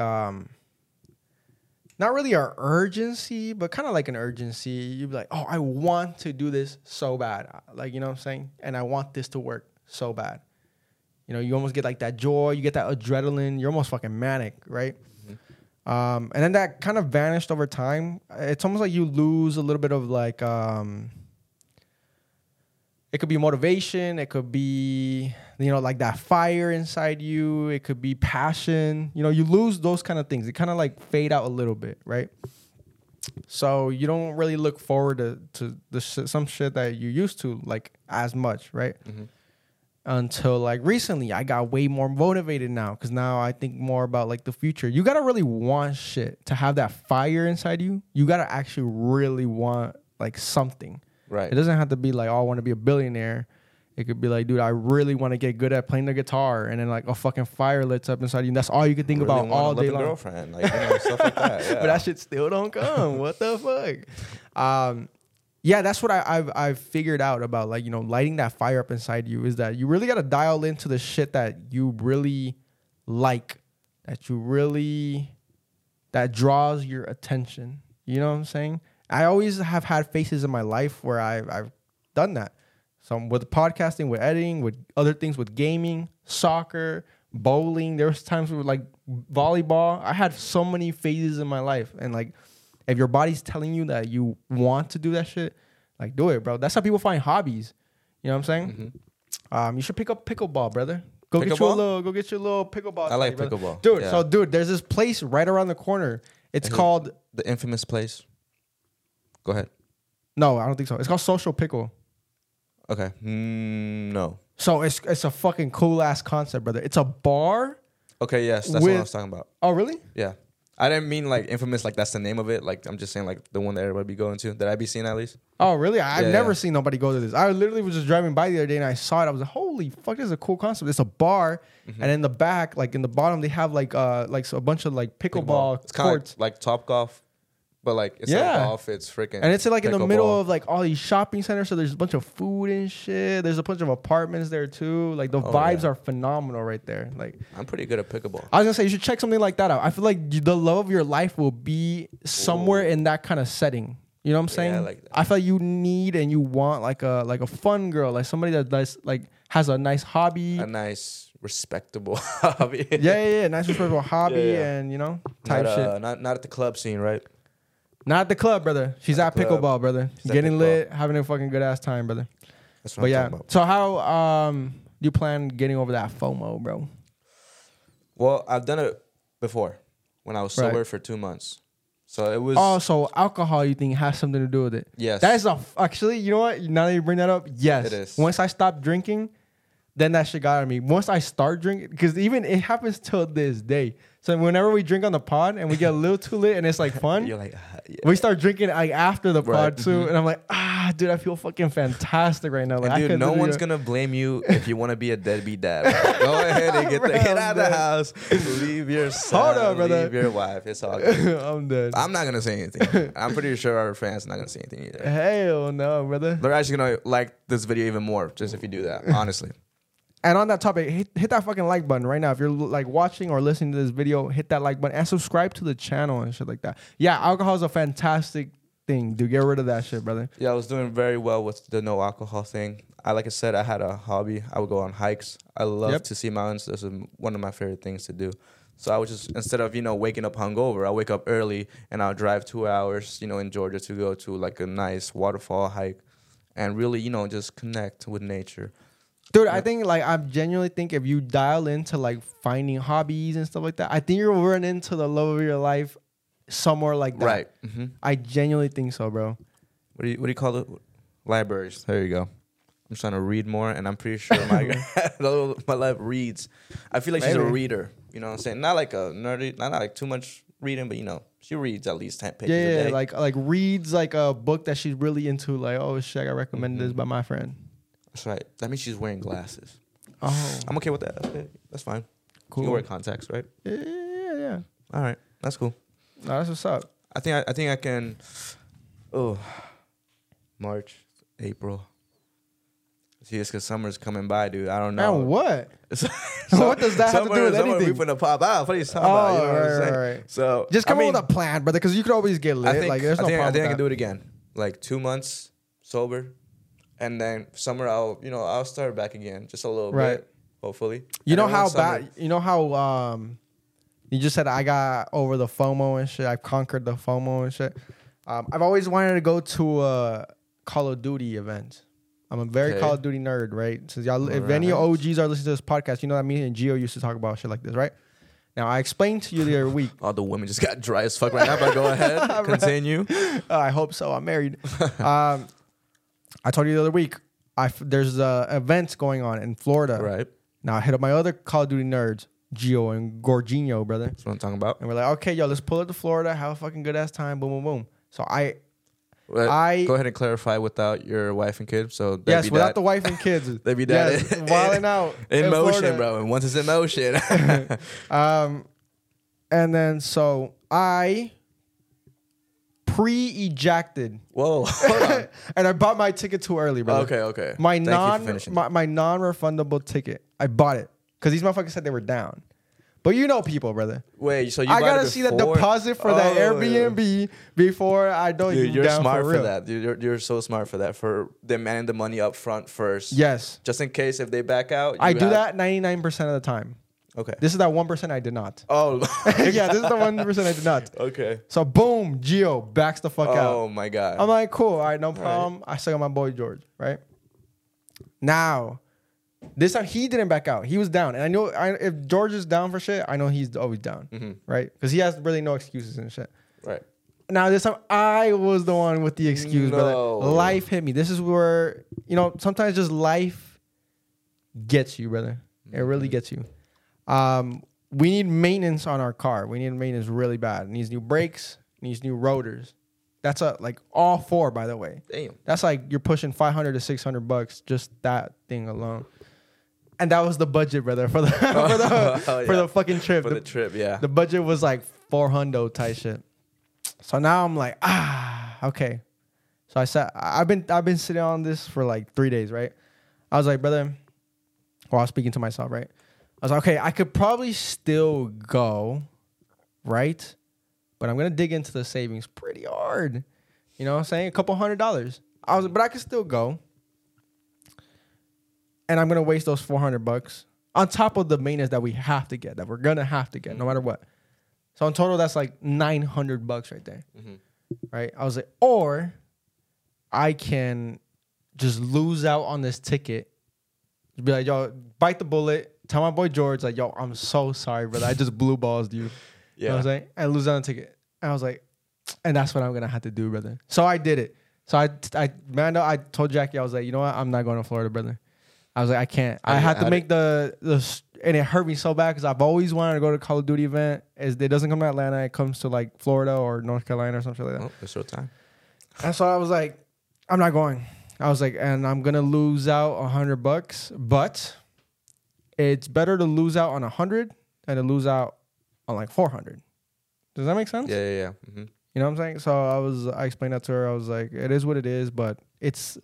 not really an urgency, but kind of like an urgency. You'd be like, oh, I want to do this so bad. Like, you know what I'm saying? And I want this to work so bad. You know, you almost get like that joy. You get that adrenaline. You're almost fucking manic, right? And then that kind of vanished over time. It's almost like you lose a little bit of like... it could be motivation. It could be, you know, like that fire inside you. It could be passion. You know, you lose those kind of things. It kind of like fade out a little bit, right? So you don't really look forward to some shit that you used to like as much, right? Until like recently, I got way more motivated now because now I think more about like the future. You got to really want shit to have that fire inside you. You got to actually really want like something. Right. It doesn't have to be like, oh, I want to be a billionaire. It could be like, dude, I really want to get good at playing the guitar, and then like a fucking fire lights up inside you. And that's all you can think about all day long. Girlfriend, like, you know, stuff like that. Yeah. But that shit still don't come. What the fuck? Yeah, that's what I've figured out about like, you know, lighting that fire up inside you is that you really got to dial into the shit that you really like, that draws your attention. You know what I'm saying? I always have had phases in my life where I've done that. So with podcasting, with editing, with other things, with gaming, soccer, bowling. There was times where like volleyball. I had so many phases in my life. And like, if your body's telling you that you want to do that shit, like do it, bro. That's how people find hobbies. You know what I'm saying? You should pick up pickleball, brother. Go get your little pickleball. I like pickleball. Dude, yeah. So dude, there's this place right around the corner. It's called the infamous place. Go ahead. No, I don't think so. It's called Social Pickle. Okay. No. So it's a fucking cool ass concept, brother. It's a bar. Okay, yes, that's what I was talking about. Oh, really? Yeah. I didn't mean like infamous, like that's the name of it. Like I'm just saying like the one that everybody be going to. That I be seeing at least. Oh, really? I've never seen nobody go to this. I literally was just driving by the other day and I saw it. I was like, holy fuck, this is a cool concept. It's a bar, and in the back, like in the bottom, they have like a bunch of like pickleball It's kind courts. of like Top Golf. But like, it's golf, it's freaking. And it's like in the middle of like all these shopping centers. So there's a bunch of food and shit. There's a bunch of apartments there too. Like the vibes are phenomenal right there. Like I'm pretty good at pickleball. I was gonna say you should check something like that out. I feel like the love of your life will be somewhere in that kind of setting. You know what I'm saying? Yeah, I like that. I feel like you need and you want like a fun girl, like somebody that does like has a nice hobby, a nice respectable hobby. Yeah, nice respectable hobby, and you know type shit. Not at the club scene, right? Not at the club, brother. She's at pickleball, brother. She's getting lit, having a fucking good ass time, brother. That's what I'm talking about. So how do you plan getting over that FOMO, bro? Well, I've done it before when I was sober for 2 months. So it was. Oh, so alcohol you think has something to do with it? Yes. That is actually, you know what? Now that you bring that up, yes. It is. Once I stopped drinking, then that shit got on me. Once I start drinking, because even it happens till this day. So whenever we drink on the pod and we get a little too lit and it's like fun, You're like, we start drinking like after the pod too, and I'm like, dude, I feel fucking fantastic right now. Like, and dude, no one's gonna blame you if you want to be a deadbeat dad. Bro. Go ahead and get out of the house. Leave your son. Hold on, brother. Leave your wife. It's all good. I'm dead. I'm not gonna say anything. I'm pretty sure our fans are not gonna say anything either. Hell no, brother. They're actually gonna like this video even more just if you do that. Honestly. And on that topic, hit that fucking like button right now. If you're like watching or listening to this video, hit that like button and subscribe to the channel and shit like that. Yeah, alcohol is a fantastic thing, dude. Get rid of that shit, brother. Yeah, I was doing very well with the no alcohol thing. Like I said, I had a hobby. I would go on hikes. I love to see mountains. This is one of my favorite things to do. So I would just, instead of, waking up hungover, I wake up early and I'll drive 2 hours, in Georgia to go to like a nice waterfall hike and really, just connect with nature. Dude, I think I genuinely think if you dial into like finding hobbies and stuff like that, I think you'll run into the love of your life somewhere like that. Right. Mm-hmm. I genuinely think so, bro. What do you call it? Libraries. There you go. I'm trying to read more, and I'm pretty sure my life reads. I feel like she's a reader. You know what I'm saying? Not like a nerdy, not like too much reading, but she reads at least 10 pages a day. like reads like a book that she's really into. Like, oh shit, I recommended this by my friend. That's right. That means she's wearing glasses. Oh, I'm okay with that. That's fine. Cool. You can wear contacts, right? Yeah. All right, that's cool. No, that's what's up. I think I can. Oh, March, April. See, it's because summer's coming by, dude. I don't know. And what? What does that have to do with anything? We finna pop out. What are you talking about? You know what I'm saying? Right. So just come up with a plan, brother, because you could always get lit. There's no problem. I think I can do it again. Like 2 months sober. And then summer, I'll start back again, just a little bit, hopefully. You know how you just said I got over the FOMO and shit. I've conquered the FOMO and shit. I've always wanted to go to a Call of Duty event. I'm a very Call of Duty nerd, right? So if any OGs are listening to this podcast, you know that me and Gio used to talk about shit like this, right? Now, I explained to you the other week. All the women just got dry as fuck right now, but go ahead. Continue. I hope so. I'm married. I told you the other week, there's events going on in Florida. Right. Now, I hit up my other Call of Duty nerds, Gio and Gorginho, brother. That's what I'm talking about. And we're like, okay, yo, let's pull up to Florida, have a fucking good ass time, boom, boom, boom. So go ahead and clarify without your wife and kids. So yes, without the wife and kids. They be that wilding out in motion, Florida. Bro. And once it's in motion. And then so I pre-ejected. Whoa. Hold on. And I bought my ticket too early, bro. Okay. My non-refundable ticket. I bought it because these motherfuckers said they were down. But you know people, brother. Wait, so I gotta see the deposit for that Airbnb before I know you're smart for that. You're so smart for that. For demanding the money up front first. Yes. Just in case if they back out. I do that 99% of the time. Okay. This is that 1% I did not. Oh. Yeah, this is the 1% I did not. Okay. So boom, Gio backs the fuck out. Oh my God. I'm like, cool. All right, no problem. Right. I still got my boy George, right? Now, this time he didn't back out. He was down. And I know if George is down for shit, I know he's always down, right? Because he has really no excuses and shit. Right. Now, this time I was the one with the excuse, brother. Life hit me. This is where, sometimes just life gets you, brother. It really gets you. We need maintenance on our car. We need maintenance really bad. It needs new brakes, needs new rotors. That's like all four, by the way. Damn. That's like you're pushing $500 to $600 just that thing alone. And that was the budget, brother, for the for the fucking trip. For the trip, yeah. The budget was like $400 type shit. So now I'm like, okay. So I said, I've been sitting on this for like 3 days, right? I was like, brother, well, I was speaking to myself, right? I was like, okay, I could probably still go, right? But I'm gonna dig into the savings pretty hard. You know what I'm saying? A couple $100. But I could still go. And I'm gonna waste those $400 on top of the maintenance that we have to get, that we're gonna have to get, no matter what. So in total, that's like $900 right there, right? I was like, or I can just lose out on this ticket. Be like, yo, bite the bullet. Tell my boy George, like, yo, I'm so sorry, brother. I just blue balls you. You know what I'm saying? And lose out on the ticket. And I was like, and that's what I'm gonna have to do, brother. So I did it. So I told Jackie, I was like, you know what? I'm not going to Florida, brother. I was like, I can't. I had to make the and it hurt me so bad because I've always wanted to go to a Call of Duty event. It doesn't come to Atlanta. It comes to like Florida or North Carolina or something like that. Oh, it's your time. And so I was like, I'm not going. I was like, and I'm gonna lose out $100, but it's better to lose out on 100 than to lose out on like 400. Does that make sense? Yeah. Mm-hmm. You know what I'm saying? So I explained that to her. I was like, it is what it is, but it's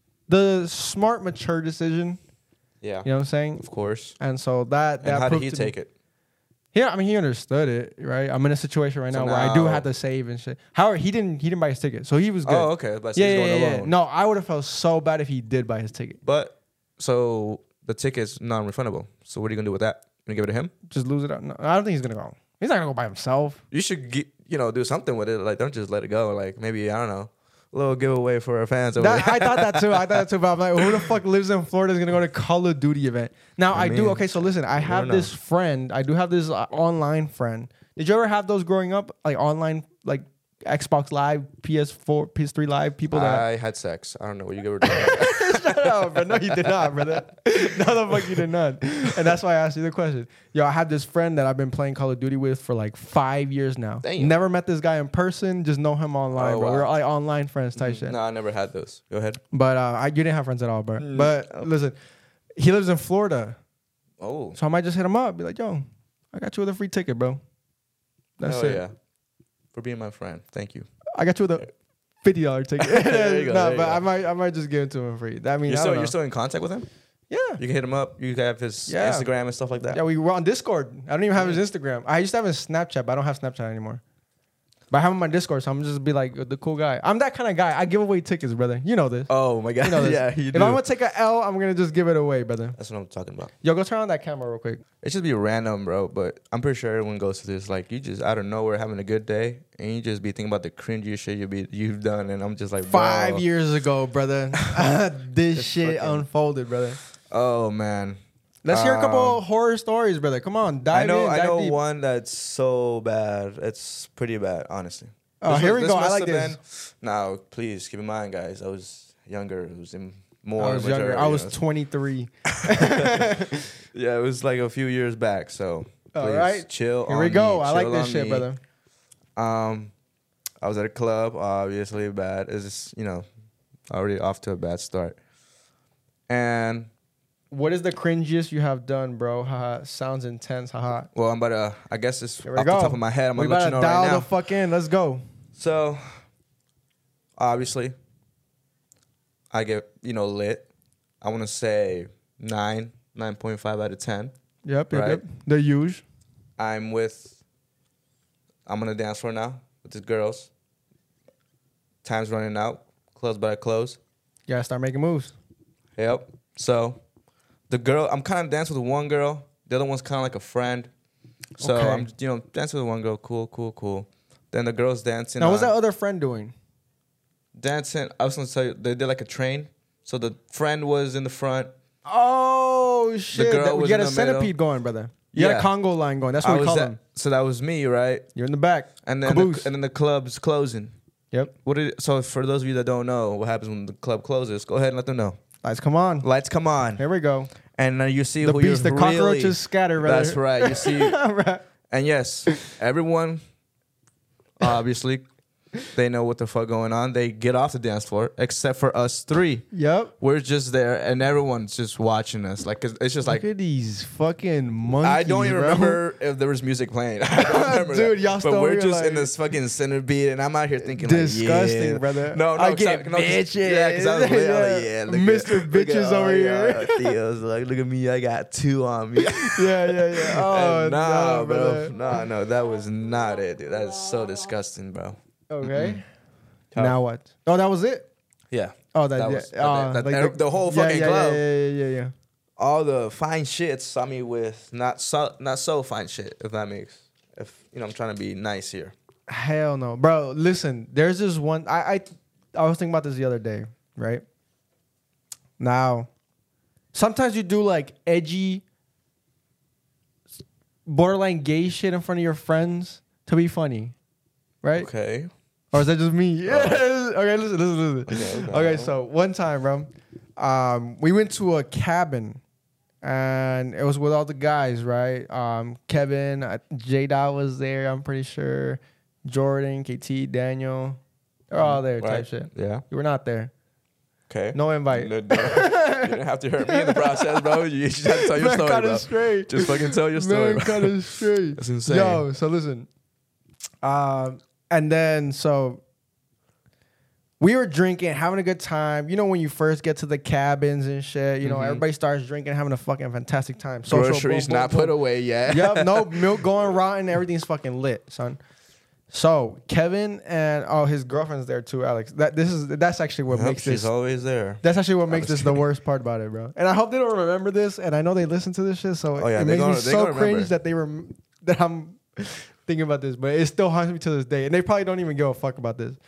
the smart, mature decision. Yeah. You know what I'm saying? Of course. And so that how did he take it? Yeah, I mean, he understood it, right? I'm in a situation right now where I do have to save and shit. However, he didn't buy his ticket, so he was good. Oh, okay. But Yeah, he's going yeah. alone. No, I would have felt so bad if he did buy his ticket. But so the ticket's non-refundable. So what are you gonna do with that? You gonna give it to him? Just lose it out. No, I don't think he's gonna go. He's not gonna go by himself. You should do something with it. Like, don't just let it go. Like, maybe, I don't know, a little giveaway for our fans. Over I thought that too. But I'm like, who the fuck lives in Florida is gonna go to Call of Duty event? Now I do. Okay, so listen, I have this friend. I do have this online friend. Did you ever have those growing up? Like online, like Xbox Live, PS4, PS3 Live people that I had sex. I don't know what you ever doing. Shut up, bro. No, you did not, brother. No, the fuck you did not. And that's why I asked you the question. Yo, I have this friend that I've been playing Call of Duty with for like 5 years now. Damn. Never met this guy in person, just know him online, bro. Wow. We're like online friends type shit. No, I never had those. Go ahead. But you didn't have friends at all, bro. But listen, he lives in Florida. Oh. So I might just hit him up, be like, yo, I got you with a free ticket, bro. That's it. Yeah. For being my friend. Thank you. I got you with a $50 ticket. There you go, No, there you but go. I might just give it to him free. I mean, You're still in contact with him? Yeah. You can hit him up. You can have his Instagram and stuff like that. Yeah, we were on Discord. I don't even have his Instagram. I used to have his Snapchat, but I don't have Snapchat anymore. But I have him on Discord, so I'm just be like the cool guy. I'm that kind of guy. I give away tickets, brother. You know this. Oh my god. You know this. Yeah, you do. If I'm gonna take a L, I'm gonna just give it away, brother. That's what I'm talking about. Yo, go turn on that camera real quick. It should be random, bro, but I'm pretty sure everyone goes through this. Like, you just out of nowhere having a good day, and you just be thinking about the cringiest shit you've done, and I'm just like, bro. 5 years ago, brother, this shit unfolded, brother. Oh man. Let's hear a couple horror stories, brother. Come on, dive in. I know deep. one that's so bad. It's pretty bad, honestly. Oh, here we go. I like this. Now, please keep in mind, guys. I was younger. It was more. I was mature, younger. I was 23. Yeah, it was like a few years back. So please, all right, chill. Here we go. I like Chill this on shit, me. brother. I was at a club. Obviously, bad. It's just, already off to a bad start. And What is the cringiest you have done, bro? Haha, sounds intense. Haha. well, I'm about to. I guess it's Here off we the go. top of my head. I'm We gonna let about you to know dial right now. the fuck in. Let's go. So, obviously, I get, lit. I want to say 9.5 out of 10. Yep. Right. Yep. The huge. I'm on the dance floor now with the girls. Time's running out. Club's about to close. You gotta start making moves. Yep. So, I'm kind of dancing with one girl. The other one's kind of like a friend. So, Okay. I'm, dancing with one girl. Cool. Then the girl's dancing. Now, what's that other friend doing? Dancing. I was going to tell you, they did like a train. So the friend was in the front. Oh shit! girl You was got in a the middle. centipede going, brother. You got Yeah. a Congo line going. That's what we call them. So that was me, right? You're in the back. And then Caboose. and then the club's closing. Yep. So for those of you that don't know what happens when the club closes, go ahead and let them know. Lights come on. Lights come on. Here we go. And you see The who beast, the you're cockroaches really, scatter, brother. That's right. You see. Right. And yes, everyone, obviously, They know what the fuck going on. They get off the dance floor, except for us three. Yep. We're just there, and everyone's just watching us. Like it's just like look at these fucking monkeys. I don't even bro. remember if there was music playing. I don't remember Dude, that. y'all But still we're here, just like, in this fucking center beat, and I'm out here thinking disgusting, like, yeah. brother. No, I get bitches. Yeah, because I was lit. I was like, yeah, look Mr. At, Bitches look at, over here. Theo's like, look at me, I got 2 on me. yeah. Oh, And nah, no, bro. brother. No, that was not it, dude. That is so disgusting, bro. Okay. Now what? Oh, that was it? Yeah. Oh, That yeah. was- that- the whole fucking yeah, club. Yeah. All the fine shit saw me with not so fine shit, if I'm trying to be nice here. Hell no. Bro, listen, there's this one. I was thinking about this the other day, right? Now, sometimes you do like edgy, borderline gay shit in front of your friends to be funny, right? Okay. Or is that just me? Yeah. Okay, listen. Okay, so one time, bro, we went to a cabin, and it was with all the guys, right? Kevin, J-Dot was there, I'm pretty sure. Jordan, KT, Daniel, they're all there, type Right. shit. Yeah. You were not there. Okay. No invite. You didn't have to hurt me in the process, bro. You just had to tell your Man, story, kinda bro. straight. Just fucking tell your story, Man, bro. kind of straight. That's insane. Yo, so listen. And then, so we were drinking, having a good time. You know, when you first get to the cabins and shit, you know, everybody starts drinking, having a fucking fantastic time. Social, Groceries boom, boom, not boom. put away yet. Yep, no milk going rotten. Everything's fucking lit, son. So Kevin and his girlfriend's there too, Alex. That's actually what makes She's this. always there. That's actually what makes this the worst part about it, bro. And I hope they don't remember this. And I know they listen to this shit, so Oh, yeah, it they makes me gonna- they so gonna cringe remember. that I'm thinking about this. But it still haunts me to this day. And they probably don't even give a fuck about this.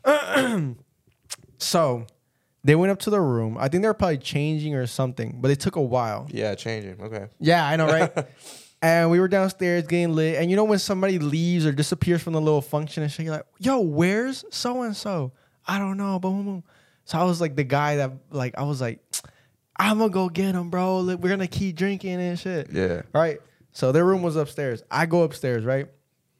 So they went up to the room. I think they were probably changing or something, but it took a while. Yeah, changing. Okay. Yeah, I know, right? And we were downstairs getting lit. And you know when somebody leaves or disappears from the little function and shit, you're like, yo, where's so-and-so? I don't know. Boom, boom, boom. So I was like the guy that, like, I was like, I'm going to go get him, bro. We're going to keep drinking and shit. Yeah. All right. So their room was upstairs. I go upstairs, right?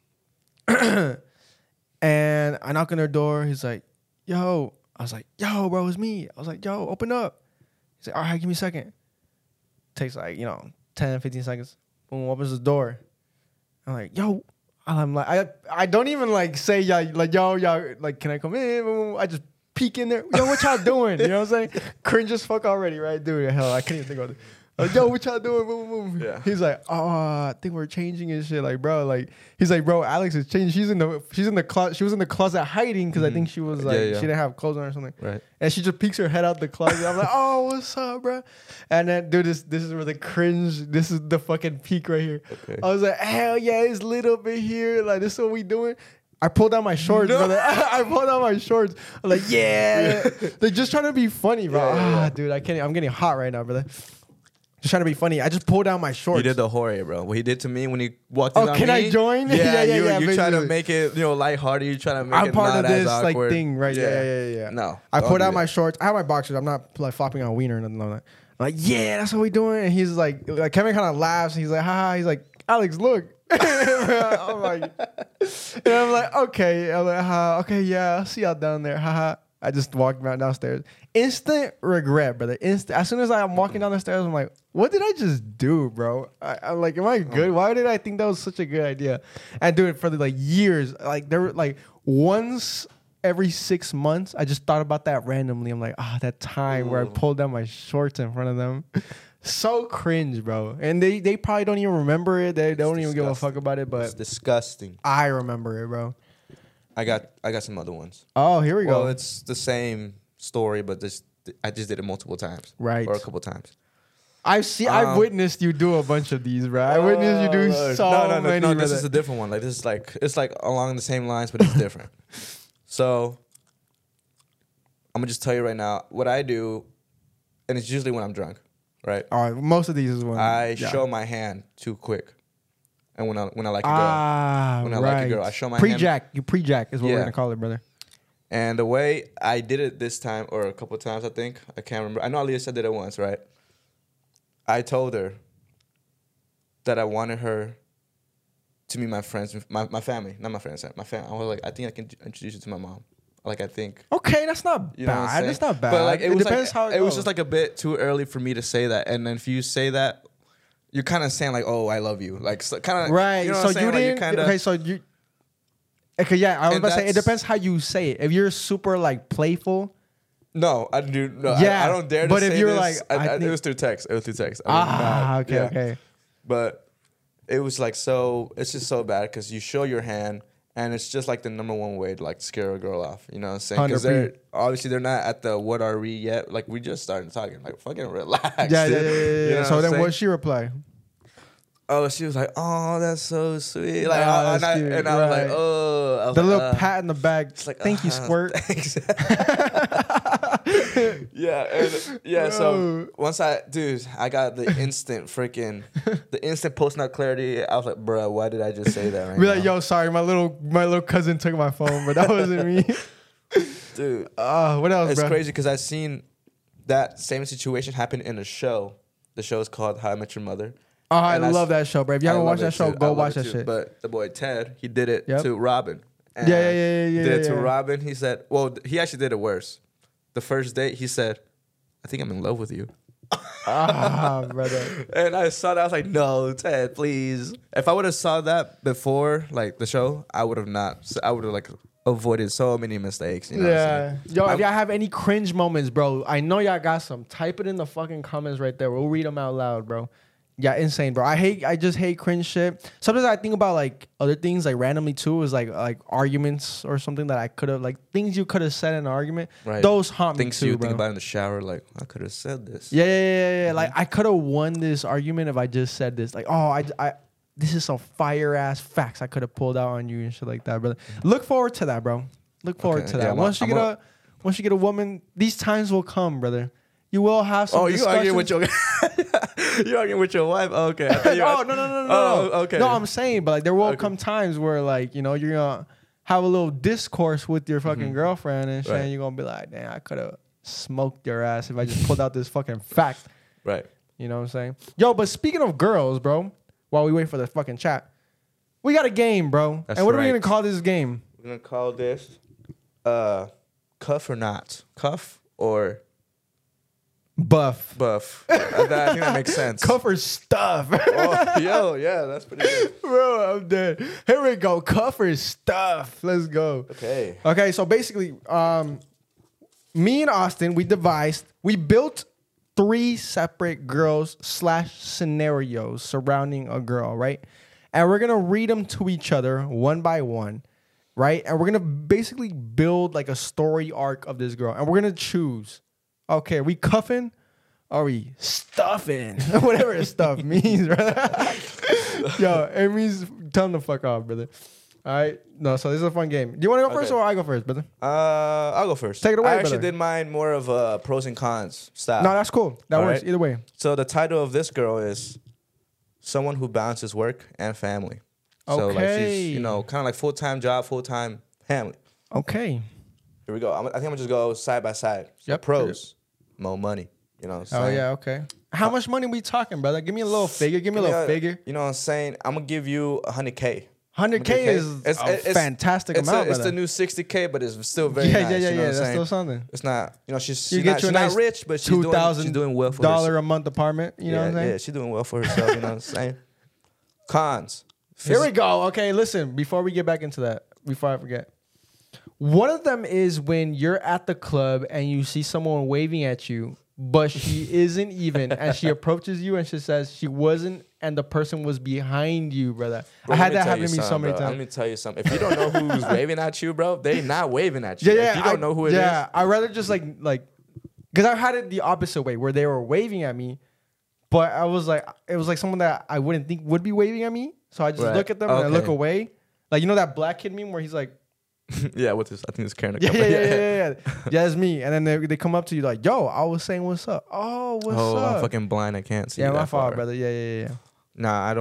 And I knock on their door. He's like, yo. I was like, yo, bro, it's me. I was like, yo, open up. He's like, all right, give me a second. Takes like, 10, 15 seconds. Boom, opens the door. I'm like, yo. I'm like, I don't even like say, y'all, like, yo, like, can I come in? Boom. I just peek in there. Yo, what y'all doing? You know what I'm saying? Cringe as fuck already, right? Dude, hell, I can't even think about it. Like, yo, what y'all doing? Boom, boom, boom. Yeah. He's like, I think we're changing and shit. Like, bro, like, he's like, bro, Alex is changing. She's in the closet. She was in the closet hiding because I think she was like, Yeah. she didn't have clothes on or something. Right. And she just peeks her head out the closet. I'm like, oh, what's up, bro? And then, dude, this is where the cringe. This is the fucking peak right here. Okay. I was like, hell yeah, it's lit up in here. Like, this is what we doing. I pulled down my shorts, brother. I pulled down my shorts. I'm like, yeah. They're just trying to be funny, bro. Yeah. Dude, I can't. I'm getting hot right now, brother. Just trying to be funny. I just pulled down my shorts. You did the Jorge, bro. What he did to me when he walked in Oh, on can me. I join? Yeah, Yeah, you try to basically. make it, lighthearted. You try to make I'm it part not of as this like awkward. thing, right? Yeah. No. I don't pulled do out my that. shorts. I have my boxers. I'm not like flopping on wiener or nothing like that. I'm like, yeah, that's what we doing. And he's like Kevin kind of laughs. And he's like, haha. He's like, Alex, look. I'm like, and I'm like, okay. I'm like, okay, yeah, I'll see y'all down there. Haha. I just walked around downstairs. Instant regret, brother. As soon as I'm walking down the stairs, I'm like, what did I just do, bro? I'm like, am I good? Why did I think that was such a good idea? And do it for like years. Like there were like once every 6 months, I just thought about that randomly. I'm like, that time where I pulled down my shorts in front of them. So cringe, bro. And they probably don't even remember it. They don't even give a fuck about it, It's but disgusting. I remember it, bro. I got some other ones. Oh, here we go. Well, it's the same story, but I just did it multiple times. Right. Or a couple times. I've witnessed you do a bunch of these, bro. I witnessed you do so many. No, this brother. is a different one. Like this is like it's like along the same lines, but it's different. So I'm gonna just tell you right now what I do, and it's usually when I'm drunk, right? All right, most of these is when I show my hand too quick, and when I like a girl, when I right. like a girl, I show my hand. Pre-jack. You pre-jack is what we're Yeah. gonna call it, brother. And the way I did it this time, or a couple of times, I think I can't remember. I know Alicia did it once, right? I told her that I wanted her to me, my friends, my family, not my friends, my family. I was like, I think I can introduce you to my mom. Like, I think. Okay, that's not You know what I'm bad. saying? That's not bad. But like, it depends how it was goes. just like a bit too early for me to say that. And then if you say that, you're kind of saying like, "Oh, I love you," like so, kind of right. You know so what I'm saying? you Like, didn't. kinda, Okay, so you. Okay, yeah, I was And about to say it that's- depends how you say it. If you're super like playful, No, I do. No, Yeah, I don't dare. To but if say you're this. like, I it think- was through text. It was through text. I would not- okay, yeah. okay. But it was like so. It's just so bad because you show your hand, and it's just like the number one way to like scare a girl off. You know what I'm saying? Because 100%. they're obviously they're not at the what are we yet. Like we just started talking. Like fucking relax. Yeah, dude. yeah. You know So what I'm then, saying? what she reply? Oh, she was like, "Oh, that's so sweet." Like, Oh, that's and cute. I was like, Right. "Oh." I was The like, little pat in the back. It's like, Thank you, squirt. Thanks. yeah. So Bro. once I got the instant post nut clarity. I was like, "Bruh, why did I just say that?" Right Be now? like, yo, sorry, my little cousin took my phone, but that wasn't me. dude, What else, it's bro? crazy because I seen that same situation happen in a show. The show is called How I Met Your Mother. Oh, I And love that show, bro. If you I haven't love watched that it show, too. I go love watch it that too. shit. But the boy Ted, he did it Yep. to Robin. And Yeah. He did it to yeah. Robin. He said, well, he actually did it worse. The first date, he said, I think I'm in love with you. Brother. And I saw that. I was like, no, Ted, please. If I would have saw that before, like, the show, I would have not. I would have, like, avoided so many mistakes. You know what I'm Yeah. saying? Yo, if y'all have any cringe moments, bro, I know y'all got some. Type it in the fucking comments right there. We'll read them out loud, bro. Yeah, insane, bro. I just hate cringe shit. Sometimes I think about like other things like randomly too, is like arguments or something that I could have like things you could have said in an argument. Right. Those haunt me Things too, you bro. think about in the shower, like, I could have said this. Yeah. Like I could have won this argument if I just said this. Like, oh, I this is some fire ass facts I could have pulled out on you and shit like that, brother. Look forward to that, bro. Look forward Okay, to that. yeah, once you get a woman, these times will come, brother. You will have some. Oh, you arguing discussions. with your you arguing with your wife? Oh, okay. I thought you Oh, were- no. Oh, okay. No, I'm saying, but like there will Okay. come times where like, you know, you're gonna have a little discourse with your fucking girlfriend and shit, Right. and you're gonna be like, damn, I could have smoked your ass if I just pulled out this fucking fact. Right. You know what I'm saying? Yo, but speaking of girls, bro, while we wait for the fucking chat, we got a game, bro. That's and what are we right. gonna call this game? We're going to call this cuff or not. Cuff or Buff. buff. I think that makes sense. Cuff or stuff. Oh, yo, yeah, that's pretty good. Bro, I'm dead. Here we go. Cuff or stuff. Let's go. Okay. Okay, so basically, me and Austin, we built 3 separate girls / scenarios surrounding a girl, right? And we're gonna read them to each other one by one, right? And we're gonna basically build like a story arc of this girl, and we're gonna choose. Okay, are we cuffing? Are we stuffing? Whatever stuff means, brother. Yo, it means tell them the fuck off, brother. All right, no. So this is a fun game. Do you want to go first Okay. or I go first, brother? I'll go first. Take it away, I actually brother. did mine more of a pros and cons style. No, that's cool. That All works right. either way. So the title of this girl is someone who balances work and family. So like Okay. she's, kind of like full-time job, full-time family. Okay. Here we go. I think I'm gonna just go side by side. So Yep. pros, more money. You know what I'm Oh saying? yeah. Okay. How much money we talking, brother? Give me a little figure. Give me a little figure. You know what I'm saying? I'm gonna give you 100K. 100K is a fantastic amount, It's brother. the new 60K, but it's still very Yeah, nice. yeah. You know what I'm That's saying? still something. It's not, she's You not, get you she's a not nice rich, but she's doing well for herself. $2,000 a month apartment. You know what I'm saying? Yeah, she's doing well for herself. You know what I'm saying? Cons. Here we go. Okay, listen. Before we get back into that, before I forget, one of them is when you're at the club and you see someone waving at you, but she isn't even, and she approaches you and she says she wasn't, and the person was behind you, brother. Bro, I let had me that tell happen you to me so something, many bro. Let times. me tell you something. If you don't know who's waving at you, bro, they not waving at you. Yeah, If you don't know who it is. Yeah, I rather just like, because I've had it the opposite way where they were waving at me, but I was like, it was like someone that I wouldn't think would be waving at me, so I just Right. look at them and I Okay. look away, like that black kid meme where he's like. Yeah, with this, I think it's Karen. Yeah. That's me. And then they come up to you like, yo, I was saying what's up. Oh, what's Oh, up? I'm fucking blind. I can't see. Yeah, my that fault, far. brother. Yeah. Nah, I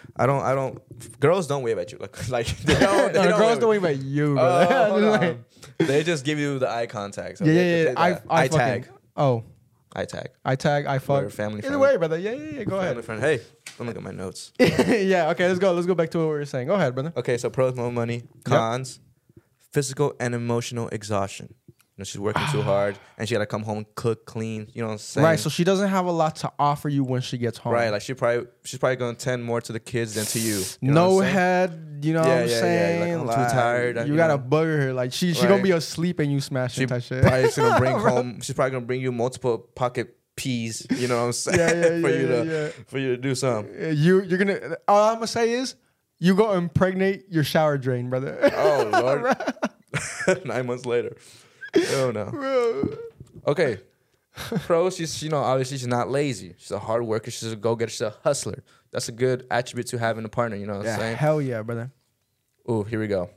don't. Girls don't wave at you. Like they don't. No, They the girls wave don't wave at you, Oh, brother. hold Just on. like- They just give you the eye contact. So yeah. they I fucking- tag. Oh, I tag. I tag. I fuck. We're family Either friendly. way, brother. Yeah. Go Family ahead. friend. Hey, Don't look at my notes. Yeah, okay, let's go. Let's go back to what we were saying. Go ahead, brother. Okay, so pros, more money. Cons, physical and emotional exhaustion. You know, she's working too hard, and she got to come home, cook, clean. You know what I'm saying? Right, so she doesn't have a lot to offer you when she gets home. Right, like she's probably going to tend more to the kids than to you. You know no what I'm saying? head, you know what I'm saying? Yeah. Like, I'm too tired. You gotta bugger her. Like she gonna be asleep and you smashing that shit. Probably gonna bring home. She's probably gonna bring you multiple pocket peas. You know what I'm saying? For you to do something. You're gonna. All I'm gonna say is, you go impregnate your shower drain, brother. Oh Lord. 9 months later. Oh no. Bro. Okay. Pro, she's obviously she's not lazy. She's a hard worker. She's a go-getter. She's a hustler. That's a good attribute to have in a partner. You know what I'm saying? Hell yeah, brother. Ooh, here we go.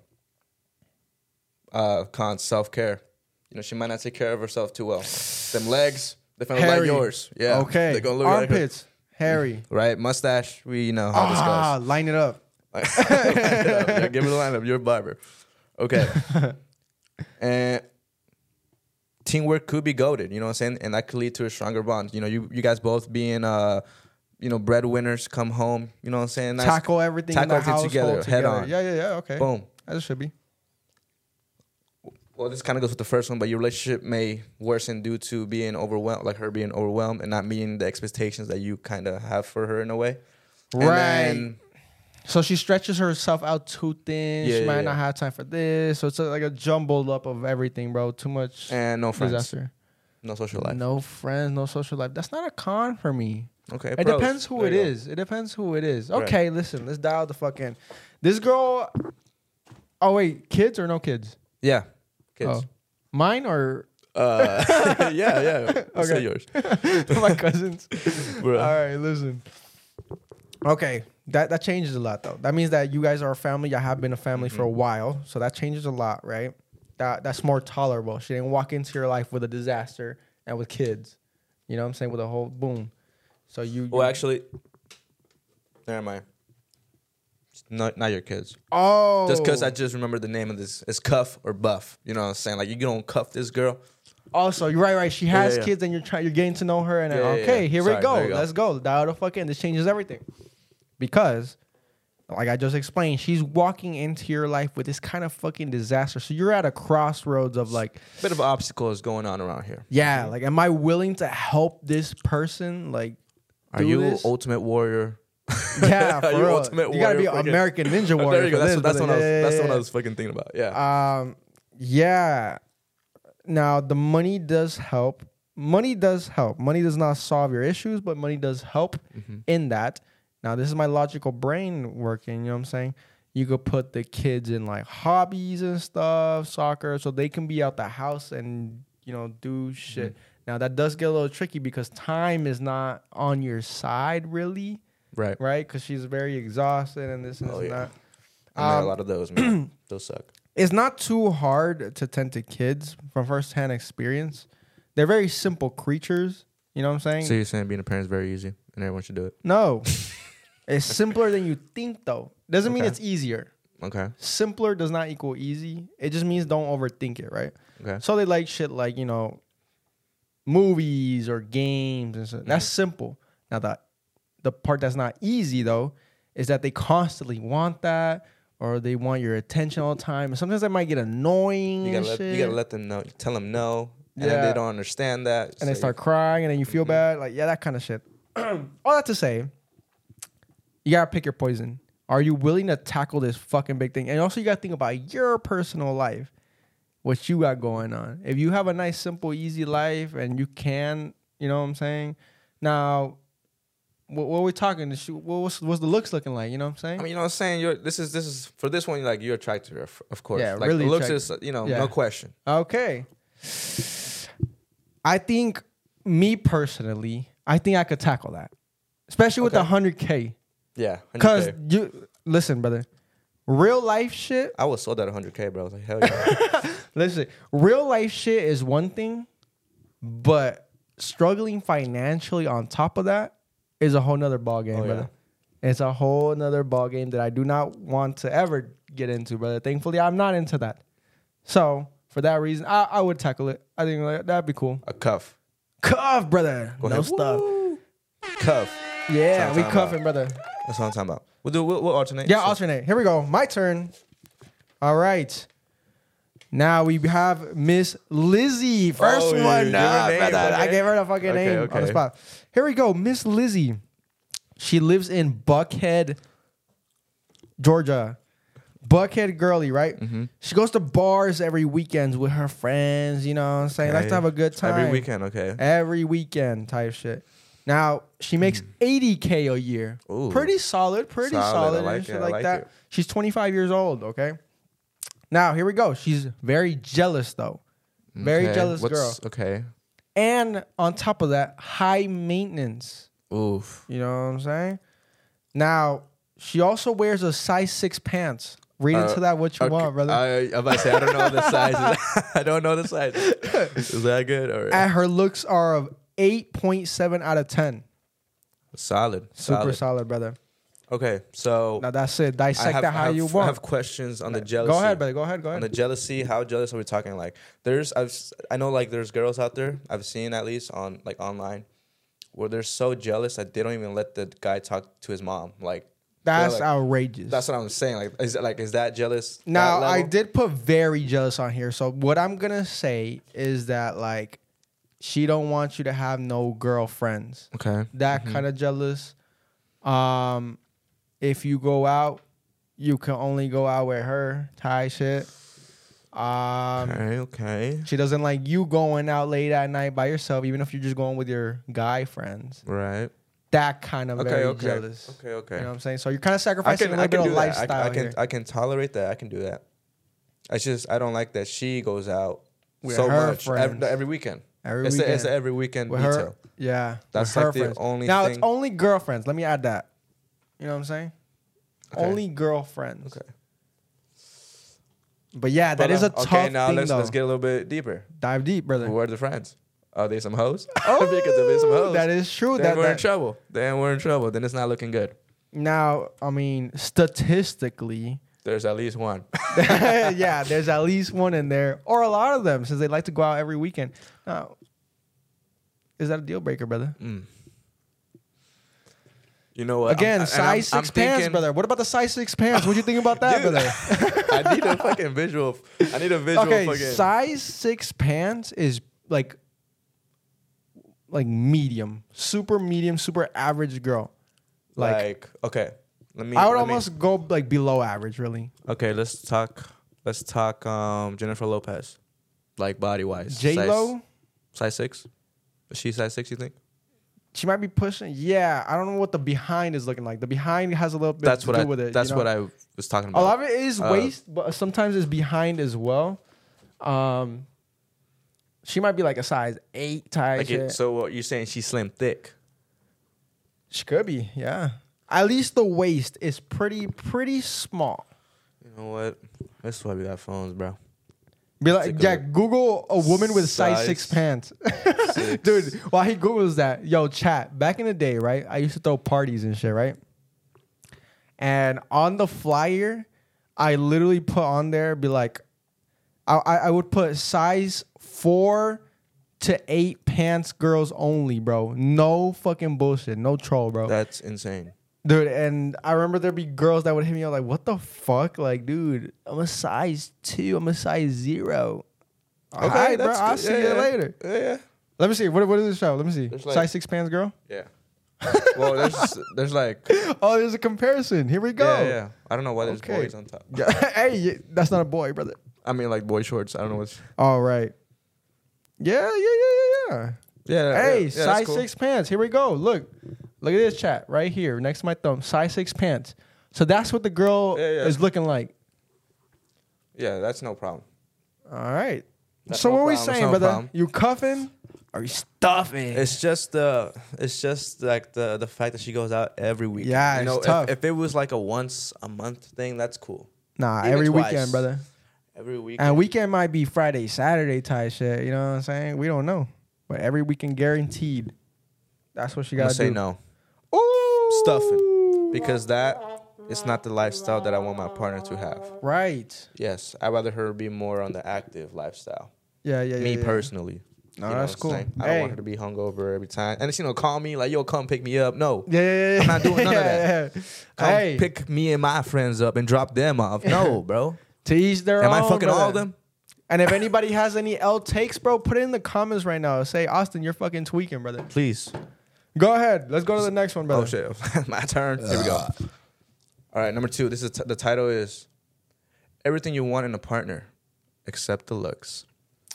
Cons, self-care. You know, she might not take care of herself too well. Them legs, they're gonna look like yours. Yeah. Okay. They're gonna look armpits, hairy. Right. Mustache. We know how this goes. Line it up. Yeah, give me the lineup. You're a barber. Okay. And teamwork could be goated, you know what I'm saying? And that could lead to a stronger bond. You know, you guys both being breadwinners, come home, you know what I'm saying? Nice, tackle everything together, head on. Yeah, okay. Boom. As it should be. Well, this kind of goes with the first one, but your relationship may worsen due to being overwhelmed, like her being overwhelmed and not meeting the expectations that you kind of have for her in a way. Right. So she stretches herself out too thin. She might not have time for this. So it's like a jumbled up of everything, bro. Too much. And no friends. Disaster. No social life. No friends, no social life. That's not a con for me. Okay. It depends who it is. It depends who it is. Okay, listen. Let's dial the fucking. This girl. Oh, wait. Kids or no kids? Yeah. Kids. Oh. Mine or. Yeah. Okay. Say yours. My cousins. All right, listen. Okay. That changes a lot, though. That means that you guys are a family. Y'all have been a family for a while. So that changes a lot, right? That's more tolerable. She didn't walk into your life with a disaster and with kids. You know what I'm saying? With a whole boom. So you... Well, actually... Never mind. Not your kids. Oh. Just because I just remember the name of this. It's Cuff or Buff. You know what I'm saying? Like, you don't cuff this girl. Also, you're right. She has kids and you're getting to know her. And here we go. Let's go. Dial the fuck in. This changes everything. Because, like I just explained, she's walking into your life with this kind of fucking disaster. So you're at a crossroads of like... Bit of obstacles going on around here. Yeah, like, am I willing to help this person? Like, are you Ultimate Warrior? Yeah, for real. Ultimate you gotta be American Ninja Warrior. There you go. That's what I was fucking thinking about. Yeah. Yeah. Now, the money does help. Money does help. Money does not solve your issues, but money does help in that. Now, this is my logical brain working, you know what I'm saying? You could put the kids in, like, hobbies and stuff, soccer, so they can be out the house and, do shit. Now, that does get a little tricky because time is not on your side, really. Right. Right? Because she's very exhausted and this and this and that. I know a lot of those, man. Those suck. It's not too hard to tend to kids from firsthand experience. They're very simple creatures, you know what I'm saying? So you're saying being a parent is very easy and everyone should do it? No. It's simpler than you think, though. Doesn't mean it's easier. Okay. Simpler does not equal easy. It just means don't overthink it, right? Okay. So they like shit like, movies or games and stuff. That's simple. Now, the part that's not easy, though, is that they constantly want that or they want your attention all the time. And sometimes that might get annoying. You gotta let them know. You tell them no. And then they don't understand that. And they start crying and then you feel bad. Like, that kind of shit. All that to say... You gotta pick your poison. Are you willing to tackle this fucking big thing? And also, you gotta think about your personal life, what you got going on. If you have a nice, simple, easy life, and you can, you know what I'm saying. Now, what are we talking? What's the looks looking like? You know what I'm saying? I mean, you know what I'm saying. This is for this one. Like, you're attracted to her, of course. Yeah, like, really. The looks is no question. Okay. I think me personally, I think I could tackle that, especially with the 100K. Yeah, because listen, brother, real life shit. I was sold at 100K, bro. I was like, hell yeah. Listen, real life shit is one thing, but struggling financially on top of that is a whole nother ball game, brother. It's a whole nother ball game that I do not want to ever get into, brother. Thankfully, I'm not into that. So for that reason, I would tackle it. I think that'd be cool. A cuff, brother. No stuff. Cuff. Yeah, we cuffing, brother. That's what I'm talking about. We'll alternate. Yeah, alternate. Here we go. My turn. All right. Now we have Miss Lizzie. First one. Give her name, brother. okay. I gave her the fucking name on the spot. Here we go. Miss Lizzie. She lives in Buckhead, Georgia. Buckhead girly, right? Mm-hmm. She goes to bars every weekend with her friends, you know what I'm saying? Okay. Likes to have a good time. Every weekend, okay. Every weekend type shit. Now, she makes $80K a year. Ooh. Pretty solid. I like and shit it, I like that. it. She's 25 years old, okay? Now, here we go. She's very jealous, though. Very jealous girl. Okay. And on top of that, high maintenance. Oof. You know what I'm saying? Now, she also wears a size 6 pants. Read into that what you want, brother. I'm about to say, I don't know the sizes. I don't know the size. Is that good? Or And her looks are of 8.7 out of 10. solid? Super solid, brother. Okay, so Now that's it. Dissect that how you I want. have questions on the jealousy. Go ahead, brother. Go ahead. On the jealousy, how jealous are we talking? Like, I know like there's girls out there I've seen at least on like online where they're so jealous that they don't even let the guy talk to his mom. Like That's like, outrageous. that's what I'm saying. Is that jealous? Now, that I level? did put very jealous on here. So what I'm going to say is that, like, she don't want you to have no girlfriends. Okay. That kind of jealous. If you go out, you can only go out with her type shit. Okay. She doesn't like you going out late at night by yourself, even if you're just going with your guy friends. Right. That kind of very Okay. jealous. Okay. You know what I'm saying? So you're kind of sacrificing a little bit of do lifestyle that. here. I can tolerate that. I can do that. It's just I don't like that she goes out With so her much friends. every weekend. Every It's weekend. a every weekend with detail. her, yeah. That's with her like the friends. only now thing. it's only girlfriends. Let me add that. You know what I'm saying? Okay. Only girlfriends. Okay. But yeah, that is a tough okay, now thing, let's though. get a little bit deeper. Dive deep, brother. Who are the friends? Are they some hoes? Oh, because if it's some hoes, that is true. then we're in trouble. Then we're in trouble. Then it's not looking good. Now, I mean, statistically, There's at least one. yeah, there's at least one in there, or a lot of them, since they like to go out every weekend. Now, is that a deal breaker, brother? You know what? Again, size 6 pants, brother. What about the size 6 pants? What do you think about that, Dude, brother? I need a fucking visual. I need a visual. Okay, fucking. size 6 pants is like medium, super medium, super average girl. Like okay, I would almost go like below average, really. Okay, let's talk. Jennifer Lopez, like body wise. J-Lo, size 6. Is she size 6? You think? she might be pushing. Yeah, I don't know what the behind is looking like. The behind has a little bit to do with it. That's what I was talking about. A lot of it is waist, but sometimes it's behind as well. She might be like a size 8 type. So what you're saying? She's slim thick. She could be, yeah. At least the waist is pretty small. You know what? That's why we got phones, bro. Be like, yeah, Google a woman with size 6 pants. Dude, while he Googles that, yo, chat, back in the day, right? I used to throw parties and shit, right? And on the flyer, I literally put on there, be like, I would put size 4 to 8 pants girls only, bro. No fucking bullshit. No troll, bro. That's insane. Dude, and I remember there'd be girls that would hit me up like, what the fuck? Like, dude, I'm a size 2. I'm a size 0. Okay, Alright, bro. that's I'll good. see you later. Yeah. Let me see. What is this show? Let me see. Like, size 6 pants girl? Yeah. Well, there's like. Oh, there's a comparison. Here we go. Yeah. I don't know why there's boys on top. Hey, that's not a boy, brother. I mean, like boy shorts. I don't know what's. All right. Yeah. Hey, size 6 pants. Here we go. Look at this chat right here next to my thumb. Size 6 pants. So that's what the girl is looking like. Yeah, that's no problem. All right. That's so no what are we problem. saying, No brother? problem. You cuffing or you stuffing? It's just like the fact that she goes out every week. Yeah, it's tough. If it was like a once a month thing, that's cool. Nah, Even every twice. weekend, brother. Every week. And weekend might be Friday, Saturday type shit. You know what I'm saying? We don't know. But every weekend guaranteed. That's what she got to do. say no. Ooh. Stuffing. Because that is not the lifestyle that I want my partner to have. Right. Yes. I'd rather her be more on the active lifestyle. Yeah. Me personally. No, that's cool. I don't want her to be hungover every time. And call me like, yo, come pick me up. No. Yeah. I'm not doing none of that. Hey. Come pick me and my friends up and drop them off. No, bro. To each their own. Am I fucking brother. all of them? And if anybody has any L takes, bro, put it in the comments right now. Say, Austin, you're fucking tweaking, brother. Please. Go ahead. Let's go to the next one, brother. Oh, shit. My turn. Here we go. All right, number 2. This is the title is Everything You Want in a Partner, Except the Looks.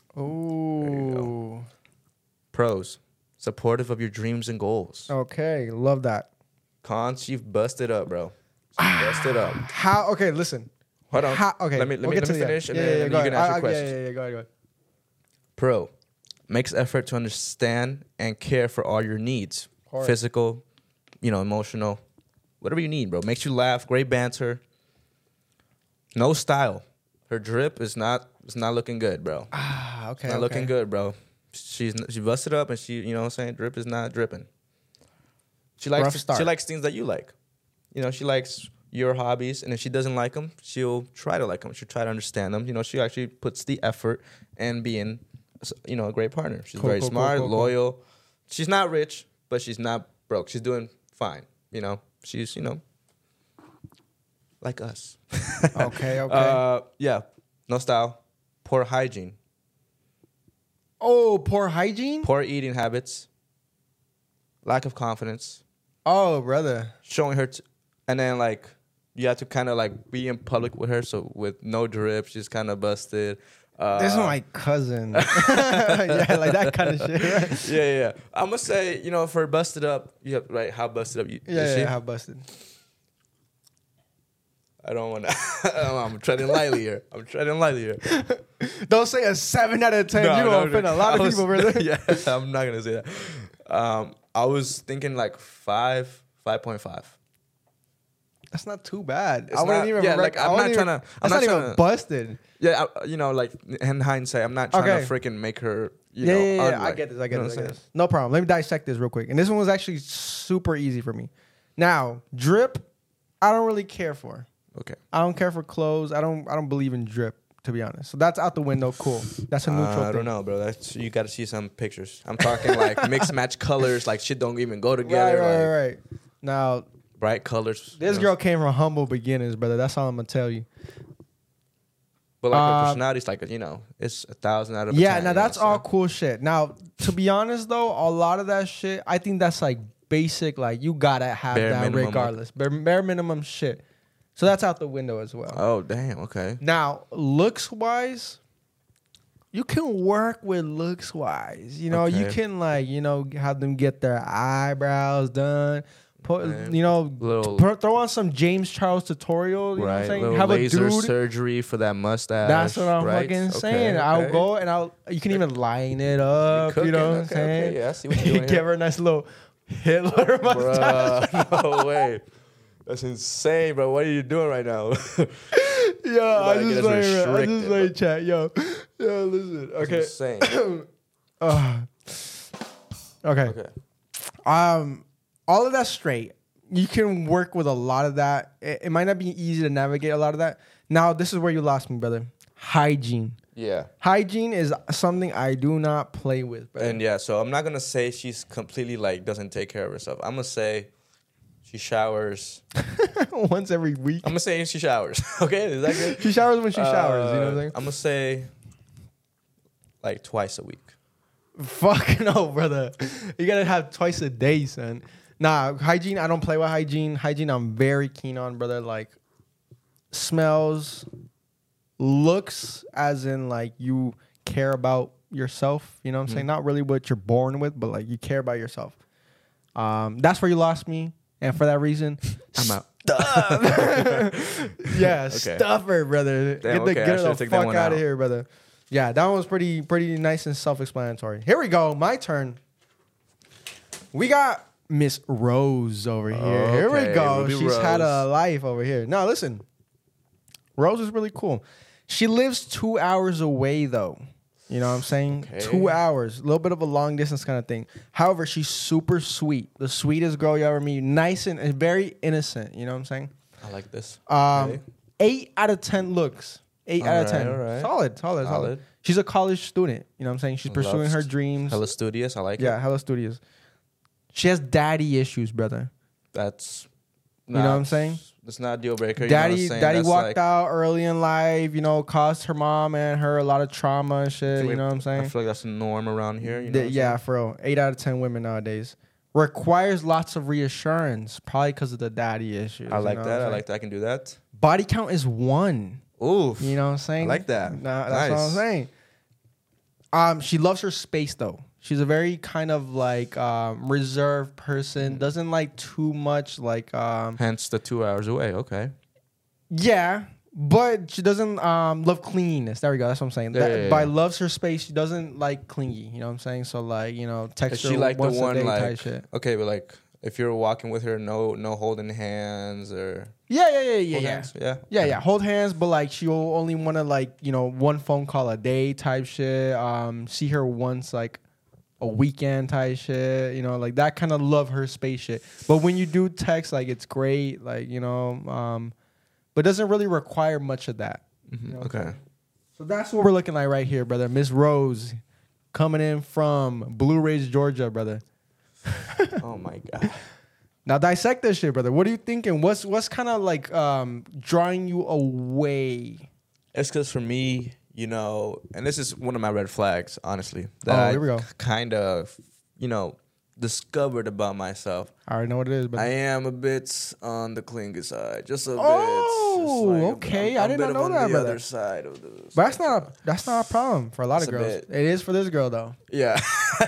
Ooh. Pros, supportive of your dreams and goals. Okay, love that. Cons, she's busted up, bro. She's busted up. How? Okay, listen. Hold on. Okay, Let me finish, and then you go can ahead. ask your questions. Yeah, go ahead. Pro, makes effort to understand and care for all your needs. Hard. Physical, emotional, whatever you need, bro. Makes you laugh, great banter. No style. Her drip is not looking good, bro. Okay. Not looking good, bro. She busted up, and she, drip is not dripping. She likes things that you like. She likes your hobbies, and if she doesn't like them, she'll try to like them. She'll try to understand them. She actually puts the effort in being, a great partner. She's very smart, loyal. She's not rich, but she's not broke. She's doing fine. She's, like us. Okay. Yeah. No style. Poor hygiene. Oh, poor hygiene? Poor eating habits. Lack of confidence. Oh, brother. Showing her, and then you have to kind of be in public with her. So with no drip, she's kind of busted. This is my cousin. Yeah, like that kind of shit. Right? Yeah. I'm gonna say, for busted up, how busted up you? Yeah, how busted. I don't want to. I'm treading lightly here. Don't say a 7 out of 10. You're going to offend a lot of people, brother. Yeah, I'm not going to say that. I was thinking 5.5. That's not too bad. It's not even busted. Yeah, in hindsight, I'm not trying to freaking make her, Yeah, I get this. No problem. Let me dissect this real quick. And this one was actually super easy for me. Now, drip, I don't really care for. Okay. I don't care for clothes. I don't believe in drip, to be honest. So that's out the window. Cool. That's a neutral thing. I don't know, bro. You got to see some pictures. I'm talking mixed match colors. Shit don't even go together. Right. Now, bright colors. This girl came from humble beginnings, brother. That's all I'm gonna tell you. But her personality's it's 1,000 out of 10. Yeah, now that's all cool shit. Now, to be honest though, a lot of that shit, I think that's basic. You gotta have bare that minimum, regardless. Bare minimum shit. So that's out the window as well. Oh, damn. Okay. Now, looks wise, you can work with looks wise. You can have them get their eyebrows done. Put throw on some James Charles tutorial. You know what I'm saying? Have laser a dude surgery for that mustache. That's what I'm fucking saying. Okay. I'll go and you can even line it up. You know what I'm saying? Yeah, I see what you're doing. Give her a nice little Hitler mustache. Bruh, no way. That's insane, bro. What are you doing right now? Yo, I just like chat. Yo, listen. Okay. That's insane. Okay. All of that's straight. You can work with a lot of that. It might not be easy to navigate a lot of that. Now, this is where you lost me, brother. Hygiene. Yeah. Hygiene is something I do not play with, brother. And so I'm not going to say she's completely doesn't take care of herself. I'm going to say she showers. Once every week. I'm going to say she showers. Okay? Is that good? She showers when she showers. You know what I'm saying? I'm going to say twice a week. Fuck no, brother. You got to have twice a day, son. Nah, hygiene, I don't play with hygiene. Hygiene, I'm very keen on, brother. Smells, looks, as in, you care about yourself. You know what I'm saying? Not really what you're born with, but, you care about yourself. That's where you lost me. And for that reason, I'm out. Yeah, okay. Stuff her, brother. Damn, get the fuck out of here, brother. Yeah, that one was pretty nice and self-explanatory. Here we go. My turn. We got Miss Rose over here. Okay, here we go. She's Rose. Had a life over here. Now, listen. Rose is really cool. She lives 2 hours away, though. You know what I'm saying? Okay. 2 hours. A little bit of a long distance kind of thing. However, she's super sweet. The sweetest girl you ever meet. Nice and very innocent. You know what I'm saying? I like this. 8 out of 10 looks. 8 out of 10. All right. Solid. She's a college student. You know what I'm saying? She's pursuing her dreams. Hella studious. I like it. Yeah, hella studious. She has daddy issues, brother. That's you know what I'm saying? It's not a deal breaker. Daddy walked out early in life, you know, caused her mom and her a lot of trauma and shit. You know what I'm saying? I feel like that's the norm around here. You know Yeah, for real. 8 out of 10 women nowadays. Requires lots of reassurance, probably because of the daddy issues. I like that. I like that. I can do that. Body count is 1. Oof. You know what I'm saying? I like that. Nah, that's what I'm saying. She loves her space though. She's a very kind of like reserved person. Doesn't like too much like. Hence the 2 hours away. Okay. Yeah, but she doesn't love cleanliness. There we go. That's what I'm saying. By loves her space, she doesn't like clingy. You know what I'm saying? So like text her like once the one a day like type shit. Okay, but like if you're walking with her, no holding hands or. Yeah. Hands? Yeah. Hold hands, but like she'll only want to like one phone call a day type shit. See her once like a weekend type shit. Like that kind of love her space shit. But when you do text, like it's great, like but doesn't really require much of that. Mm-hmm. Okay. So that's what we're looking like right here, brother. Miss Rose, coming in from Blue Ridge, Georgia, brother. Oh my god. Now dissect this shit, brother. What are you thinking? What's kind of like drawing you away? It's because for me, and this is one of my red flags, honestly, that here we go. Kind of, discovered about myself. I already know what it is, but I am a bit on the clingy side, just a bit. Oh, okay. I did not know that, brother. Other side of this. But that's not a problem for a lot of girls. It is for this girl though. Yeah.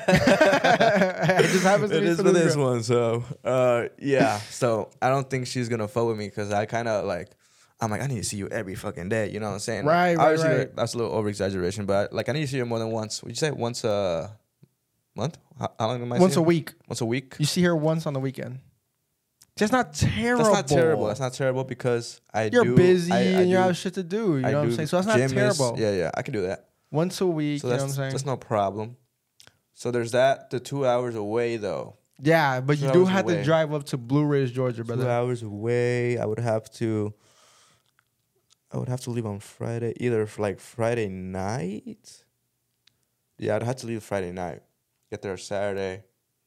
It just happens to be for this one. So, yeah. So I don't think she's gonna fuck with me because I kind of like. I'm like, I need to see you every fucking day. You know what I'm saying? Right. That's a little over exaggeration, but like I need to see you more than once. Would you say once a month? How long am I? Once a week. Once a week. You see her once on the weekend. That's not terrible. That's not terrible because you're busy and you have shit to do. You know what I'm saying? So that's not terrible. Yeah. I can do that. Once a week. So you know what I'm saying? That's no problem. So there's that. The 2 hours away though. Yeah, but you do have to drive up to Blue Ridge, Georgia, brother. 2 hours away. I would have to leave on Friday, either for like Friday night. Yeah, I'd have to leave Friday night. Get there Saturday.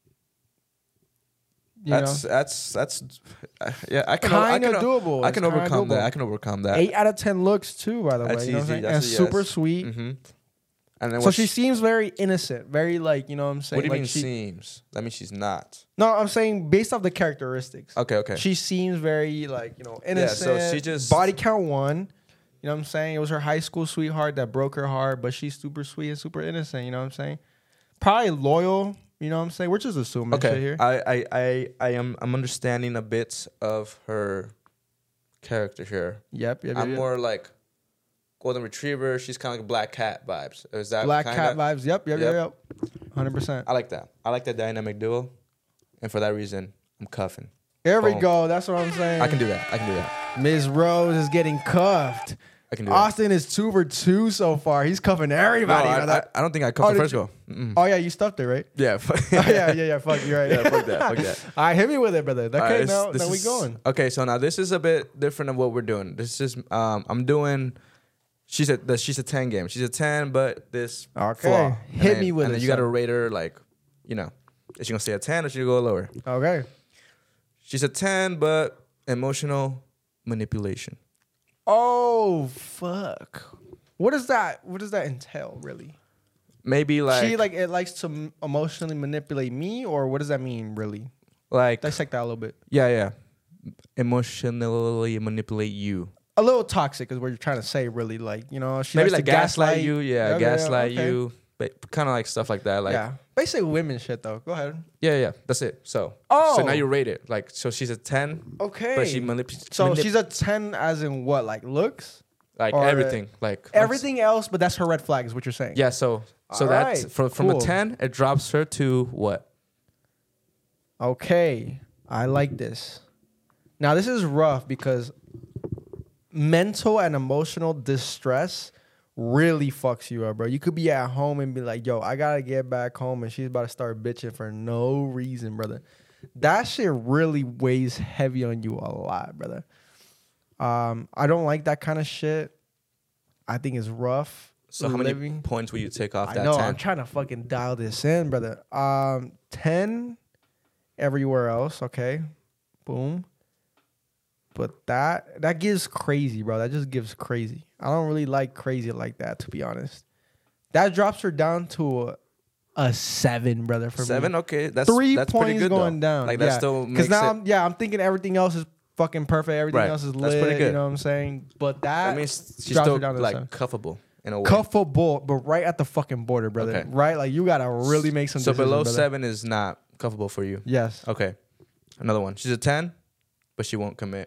That's yeah. I can doable. I can overcome that. I can overcome that. 8 out of 10 looks too, by the way. That's easy. And super sweet. Mm-hmm. And then so she seems very innocent, very like you know what I'm saying. What do you like mean seems? That means she's not. No, I'm saying based off the characteristics. Okay. She seems very like innocent. Yeah, so she just body count 1. You know what I'm saying? It was her high school sweetheart that broke her heart, but she's super sweet and super innocent. You know what I'm saying? Probably loyal. You know what I'm saying? We're just assuming shit here. I'm understanding a bit of her character here. Yep. I'm more like golden retriever. She's kind of like black cat vibes. Is that black cat vibes? Yep. 100%. I like that. I like that dynamic duo, and for that reason, I'm cuffing. There we go. That's what I'm saying. I can do that. Ms. Rose is getting cuffed. I can do Austin is 2 for 2 so far. He's cuffing everybody. No, I don't think I cuffed the first go. Oh yeah, you stuffed it, right? Yeah. yeah. Fuck, you're right. Yeah, fuck that. All right, hit me with it, brother. Okay, right, now we going. Okay, so now this is a bit different of what we're doing. This is I'm doing. She's a 10 game. She's a 10, but this flaw. Hit me with it. And then you got to rate her like, is she gonna stay a 10 or should she go lower? Okay. She's a 10, but emotional manipulation. Oh fuck! What does that entail, really? Maybe like she it likes to emotionally manipulate me, or what does that mean, really? Like dissect that a little bit. Yeah. Emotionally manipulate you. A little toxic is what you're trying to say, really. Like she maybe likes like to gaslight you. Yeah, gaslight you. But kind of like stuff like that. Like basically women shit though. Go ahead. Yeah. That's it. So now you rate it. Like so she's a 10. Okay. But she So she's a 10 as in what? Like looks? Like everything. Like everything else, but that's her red flag is what you're saying. Yeah, so that's from a 10, it drops her to what? Okay. I like this. Now this is rough because mental and emotional distress really fucks you up, bro. You could be at home and be like, yo, I gotta get back home, and she's about to start bitching for no reason, brother. That shit really weighs heavy on you a lot, brother. I don't like that kind of shit. I think it's rough. So how many points will you take off that 10? I'm trying to fucking dial this in, brother. 10 everywhere else, okay. Boom. But that gives crazy, bro. That just gives crazy. I don't really like crazy like that, to be honest. That drops her down to a 7, brother. For 7, me. okay. That's 3 that's points pretty good, going though. down. Like that still makes because now I'm thinking everything else is fucking perfect. Everything else is lit. That's pretty good. You know what I'm saying? But that means she's drops still her down to like 7. cuffable in a way. Cuffable, but right at the fucking border, brother. Okay. Right? Like you gotta really make some. So decisions, below brother. 7 is not cuffable for you. Yes. Okay. Another one. She's a 10, but she won't commit.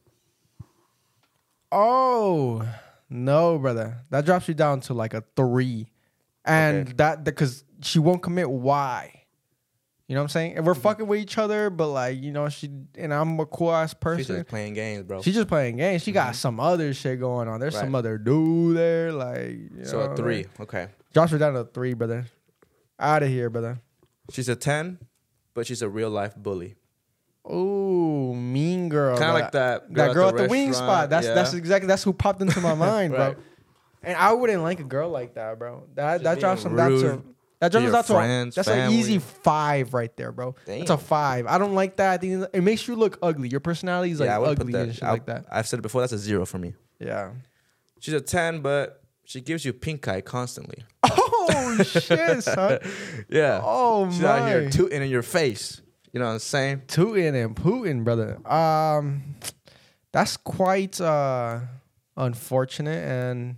Oh no, brother. That drops you down to like a 3, and that because she won't commit. Why? You know what I'm saying? If we're fucking with each other, but like she and I'm a cool ass person. She's just playing games, bro. She's just playing games. She got some other shit going on. There's some other dude there, like so a 3. Okay. Drops her down to a 3, brother. Out of here, brother. She's a 10, but she's a real life bully. Ooh, mean girl. Kind of like that girl at the wing restaurant. spot. That's who popped into my mind, bro. Right. And I wouldn't like a girl like that, bro. That Just drops being them down to rude that drops to them your down to friends, that's an family. easy 5 right there, bro. Damn. That's a 5. I don't like that. I think it makes you look ugly. Your personality is like I would put ugly that. and shit like that. I've said it before. That's a 0 for me. Yeah. She's a 10, but she gives you pink eye constantly. Oh shit, son. Yeah. Oh She's my. out here tooting in your face. You know what I'm saying? Tootin' and Putin, brother. That's quite unfortunate and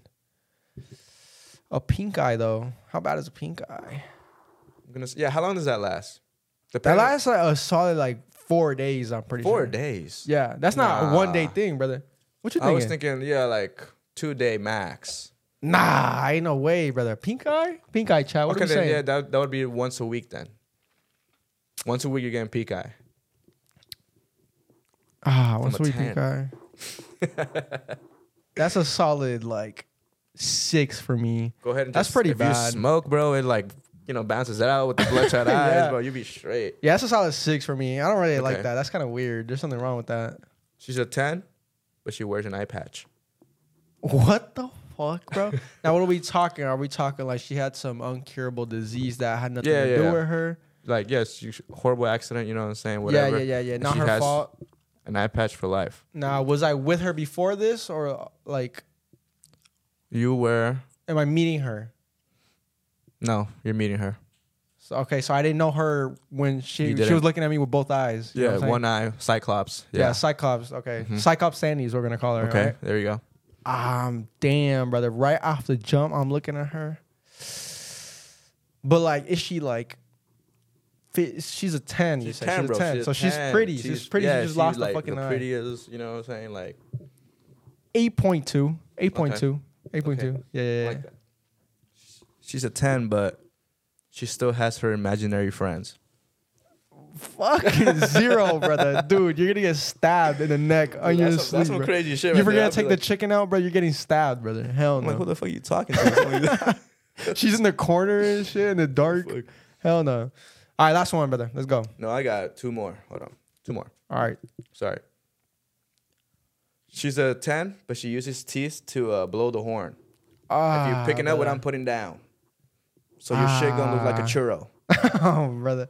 a pink eye though. How bad is a pink eye? How long does that last? That lasts like a solid like 4 days. I'm pretty sure. 4 days. Yeah, that's not a 1 day thing, brother. What you thinking? I was thinking, like 2 day max. Nah, ain't no way, brother. Pink eye, chat. What are you then, saying? yeah, that would be once a week then. Once a week you're getting pink eye. Once a week pink eye. That's a solid like 6 for me. Go ahead and that's pretty bad. If you smoke, bro, it like bounces it out with the bloodshot eyes, bro. You be straight. Yeah, that's a solid 6 for me. I don't really like Okay. that. That's kind of weird. There's something wrong with that. She's a 10, but she wears an eye patch. What the fuck, bro? Now, what are we talking? Are we talking like she had some uncurable disease that had nothing to do with her? Like, yes, horrible accident, you know what I'm saying? Whatever. Yeah. And Not she her has fault. An eye patch for life. Now, was I with her before this or like, You were... am I meeting her? No, you're meeting her. So, okay, so I didn't know her when she was looking at me with both eyes. You know Yeah, what I'm saying? one eye, Cyclops. Yeah, Cyclops. Okay. Cyclops Sandy is what we're going to call her. Okay, Right? there you go. Damn, brother. Right off the jump, I'm looking at her. But like, is she like? She's a 10. She's 10, bro. She's 10. So she's pretty. She's pretty. Yeah, she just lost like the fucking the eye. prettiest, you know what I'm saying? Like 8.2. 8.2. 8.2. Okay. Yeah. like that. She's a 10, but she still has her imaginary friends. Fucking 0, brother. Dude, you're gonna get stabbed in the neck on your sleeve. That's some bro. crazy shit. You right forget there. to take the chicken out, bro. You're getting stabbed, brother. Hell I'm no. like, who the fuck are you talking to? She's in the corner and shit in the dark. Fuck. Hell no. All right, last one, brother. Let's go. No, I got 2 more. Hold on. 2 more. All right. Sorry. She's a 10, but she uses teeth to blow the horn. If you're picking up what I'm putting down. So your shit gonna look like a churro. Oh, brother.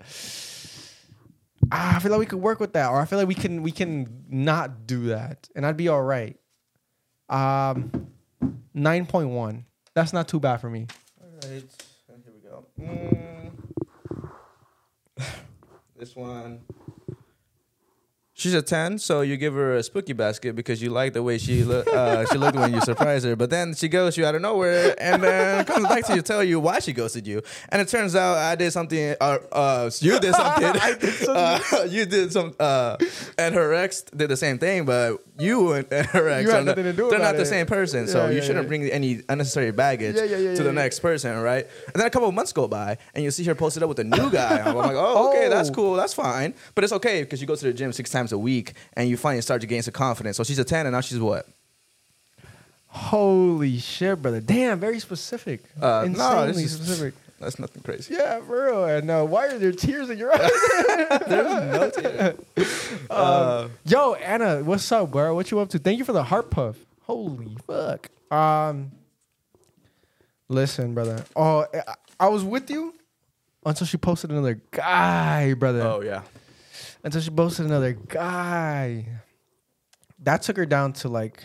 I feel like we could work with that, or I feel like we can not do that, and I'd be all right. 9.1. That's not too bad for me. All right, here we go. This one. She's a 10, so you give her a spooky basket because you like the way she looked when you surprise her. But then she ghosts you out of nowhere and then comes back to you, tell you why she ghosted you. And it turns out I did something, you did something. I did something. You did some, and her ex did the same thing, but you and her ex You had nothing to do they're about not the it. same person. So Yeah, you yeah, shouldn't yeah. bring any unnecessary baggage to the next person, right? And then a couple of months go by and you see her posted up with a new guy. I'm like, oh, okay, that's cool. That's fine. But it's okay because you go to the gym 6 times a week and you finally start to gain some confidence. So she's a 10 and now she's what? Holy shit, brother. Damn, very specific. No, Insanely this is specific. That's nothing crazy. Yeah, for real. And why are there tears in your eyes? There's no tears. Yo, Anna, what's up, bro? What you up to? Thank you for the heart puff. Holy fuck. Listen, brother. Oh, I was with you until she posted another guy, brother. Oh yeah. Until she posted another guy. That took her down to like,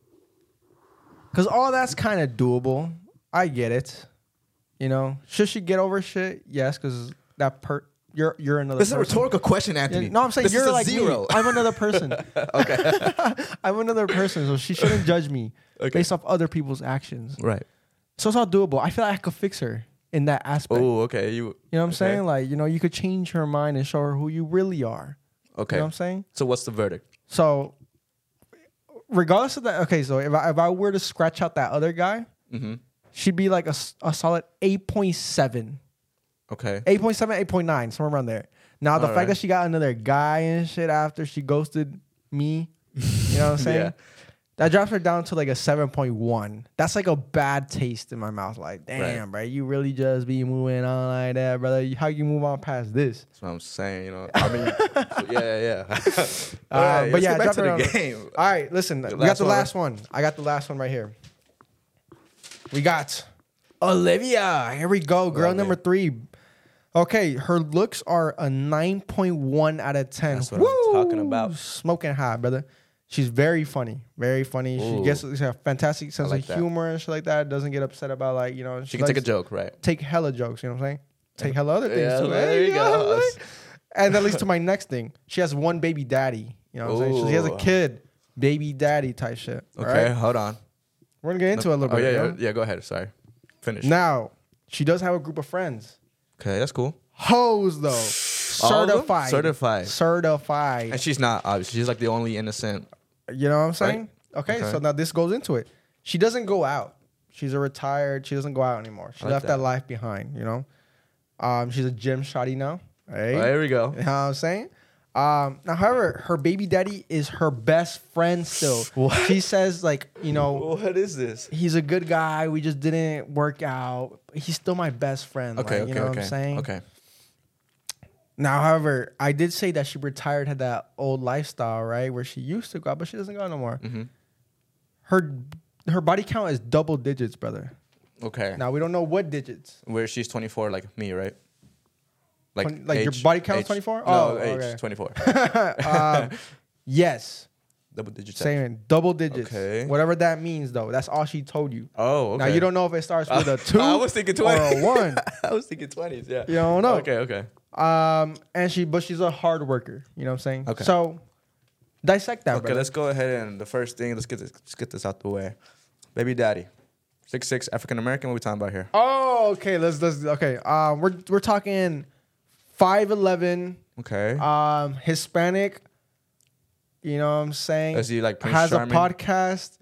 because all that's kind of doable. I get it. You know, should she get over shit? Yes, because you're another. This is person. a rhetorical question, Anthony. No, I'm saying this you're is a like zero. me. I'm another person. Okay. I'm another person, so she shouldn't judge me Okay. based off other people's actions. Right. So it's all doable. I feel like I could fix her in that aspect. Oh, okay. You know what I'm saying? Like, you know, you could change her mind and show her who you really are. Okay. You know what I'm saying? So what's the verdict? So regardless of that, okay, so if I were to scratch out that other guy, she'd be like a solid 8.7. Okay. 8.7, 8.9, somewhere around there. Now, the fact that she got another guy and shit after she ghosted me, you know what I'm saying? Yeah. That drops her down to like a 7.1. That's like a bad taste in my mouth. Like, damn, bro, you really just be moving on like that, brother. How you move on past this? That's what I'm saying. You know, I mean, yeah. But yeah, back drop to it the on. game. All right, listen, we got the last one. I got the last one right here. We got Olivia. Here we go, girl number 3. Okay, her looks are a 9.1 out of 10. That's what I'm talking about. Smoking hot, brother. She's very funny. Very funny. Ooh. She gets a fantastic sense like of that. humor and shit like that. Doesn't get upset about, like, you know. She can take a joke, right? Take hella jokes, you know what I'm saying? Take hella other things Yeah, too. there you go. And that leads to my next thing. She has one baby daddy. You know what I'm saying? She has a Ooh. kid. Baby daddy type shit. Okay, Right? hold on. We're going to get into it a little Oh bit. yeah, you know? yeah. Go ahead. Sorry. Finish. Now, she does have a group of friends. Okay, that's cool. Hoes, though. All of them? Certified. Certified. And she's not obviously. She's like the only innocent. You know what I'm saying? Right. Okay, Okay. so now this goes into it. She doesn't go out. She's a retired. She doesn't go out anymore. She I like left that that. life behind, you know? She's a gym shotty now. Hey? Oh, there we go. You know what I'm saying? Now, however, her baby daddy is her best friend still. What? She says, like, you know, What is this? he's a good guy. We just didn't work out. He's still my best friend. Okay, like, you know what I'm saying? Okay. Now, however, I did say that she retired, had that old lifestyle, right? Where she used to go out, but she doesn't go out no more. Mm-hmm. Her body count is double digits, brother. Okay. Now, we don't know what digits. Where she's 24, like me, right? Like your body count is 24? No, Oh, age okay. 24. Yes. Double digits. Saying double digits. Okay. Whatever that means, though. That's all she told you. Oh, okay. Now, you don't know if it starts with a 2 I was thinking 20. or a 1. I was thinking 20s, yeah. You don't know. Okay. And she's a hard worker. You know what I'm saying? Okay. So, dissect that, Okay, brother. let's go ahead and the first thing, let's get this out the way. Baby daddy. 6'6", African American, what are we talking about here? Oh, okay. Let's okay. We're talking 5'11", Okay. Hispanic. You know what I'm saying? Is he like Prince has Charming? a podcast.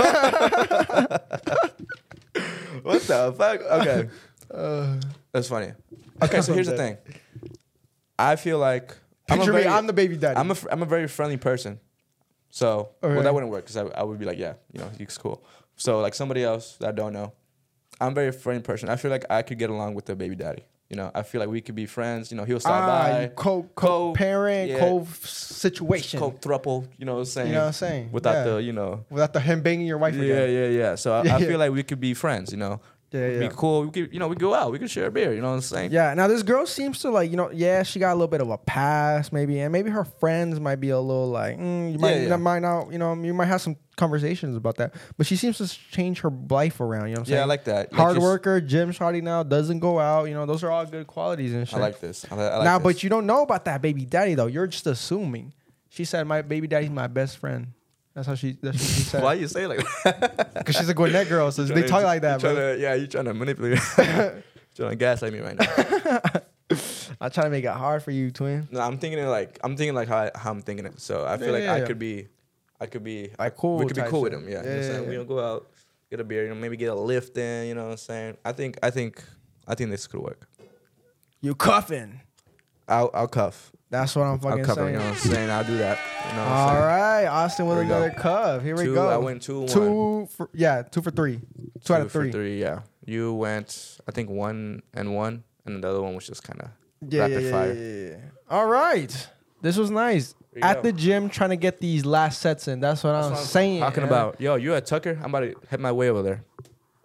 What the fuck? Okay. That's funny. Okay, so here's the thing. I feel like Picture me, I'm the baby daddy. I'm a very friendly person. So, Okay. well, that wouldn't work because I would be like, yeah, you know, he's cool. So, like somebody else that I don't know, I'm a very friendly person. I feel like I could get along with the baby daddy. You know, I feel like we could be friends. You know, he'll stop by. Co-parent, yeah. co-situation. Co-thruple, you know what I'm saying? You know what I'm saying? Without Yeah. the, you know. Without the him banging your wife Yeah, again. yeah. So I feel like we could be friends, you know. Yeah. Be cool. We could, you know, we go out. We could share a beer. You know what I'm saying? Yeah. Now this girl seems to like, you know, yeah, she got a little bit of a past, maybe, and maybe her friends might be a little like, you might not, you know, you might have some conversations about that. But she seems to change her life around. You know what I'm saying? Yeah, I like that. Hard worker, gym shawty now, doesn't go out. You know, those are all good qualities and shit. I like this. I like now, this. but you don't know about that baby daddy though. You're just assuming. She said my baby daddy's my best friend. That's what she said. Why you say it like that? Because she's a Gwinnett girl, so they talk like that, bro. You're trying to manipulate. Trying to gaslight me right now. I'm trying to make it hard for you, twin. No, I'm thinking like how I'm thinking it. So I feel like I could be Like cool. we could be type cool shit. with him. Yeah. You know what I'm saying? We don't go out, get a beer, you know, maybe get a lift in, you know what I'm saying? I think this could work. You cuffing. I'll cuff. That's what I'm fucking I'll cover, saying. you know what I'm saying? I'll do that. You know what I'm All saying? right, Austin with Here we go. another cuff. Here we Two, go. I went 2-1. 2 for 3. 2 out of 3. For 3, yeah. You went, I think 1 and 1, and the other one was just kind of Yeah, rapid fire. yeah. All right, this was nice. There you At go. the gym, trying to get these last sets in. That's what I'm saying. Talking man. about, yo, you at Tucker? I'm about to head my way over there.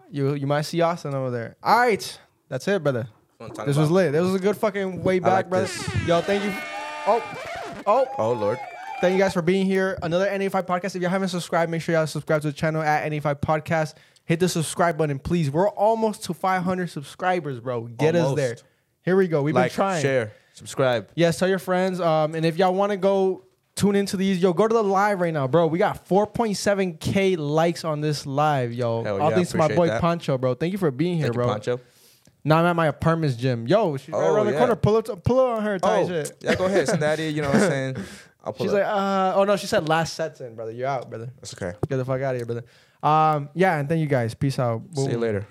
You might see Austin over there. All right. That's it, brother. This was lit. This was a good fucking way back, like brother. this. Yo, thank you. Oh, Lord. Thank you guys for being here. Another NA5 podcast. If you haven't subscribed, make sure y'all subscribe to the channel at NA5 Podcast. Hit the subscribe button, please. We're almost to 500 subscribers, bro. Get us there. Here we go. We've been trying. Share, subscribe. Yes, tell your friends. And if y'all want to go tune into these, yo, go to the live right now, bro. We got 4.7K likes on this live, yo. All thanks to my boy Pancho, bro. Thank you for being here, Thank bro. you, Pancho. Now I'm at my apartment's gym. Yo, she's right around the corner. Pull up on her. Shit. Yeah, go ahead, Cincinnati. You know what I'm saying? I'll pull She's up. like, oh no, she said last set's in, brother. You're out, brother. That's okay. Get the fuck out of here, brother. Yeah, and thank you guys. Peace out. See you later.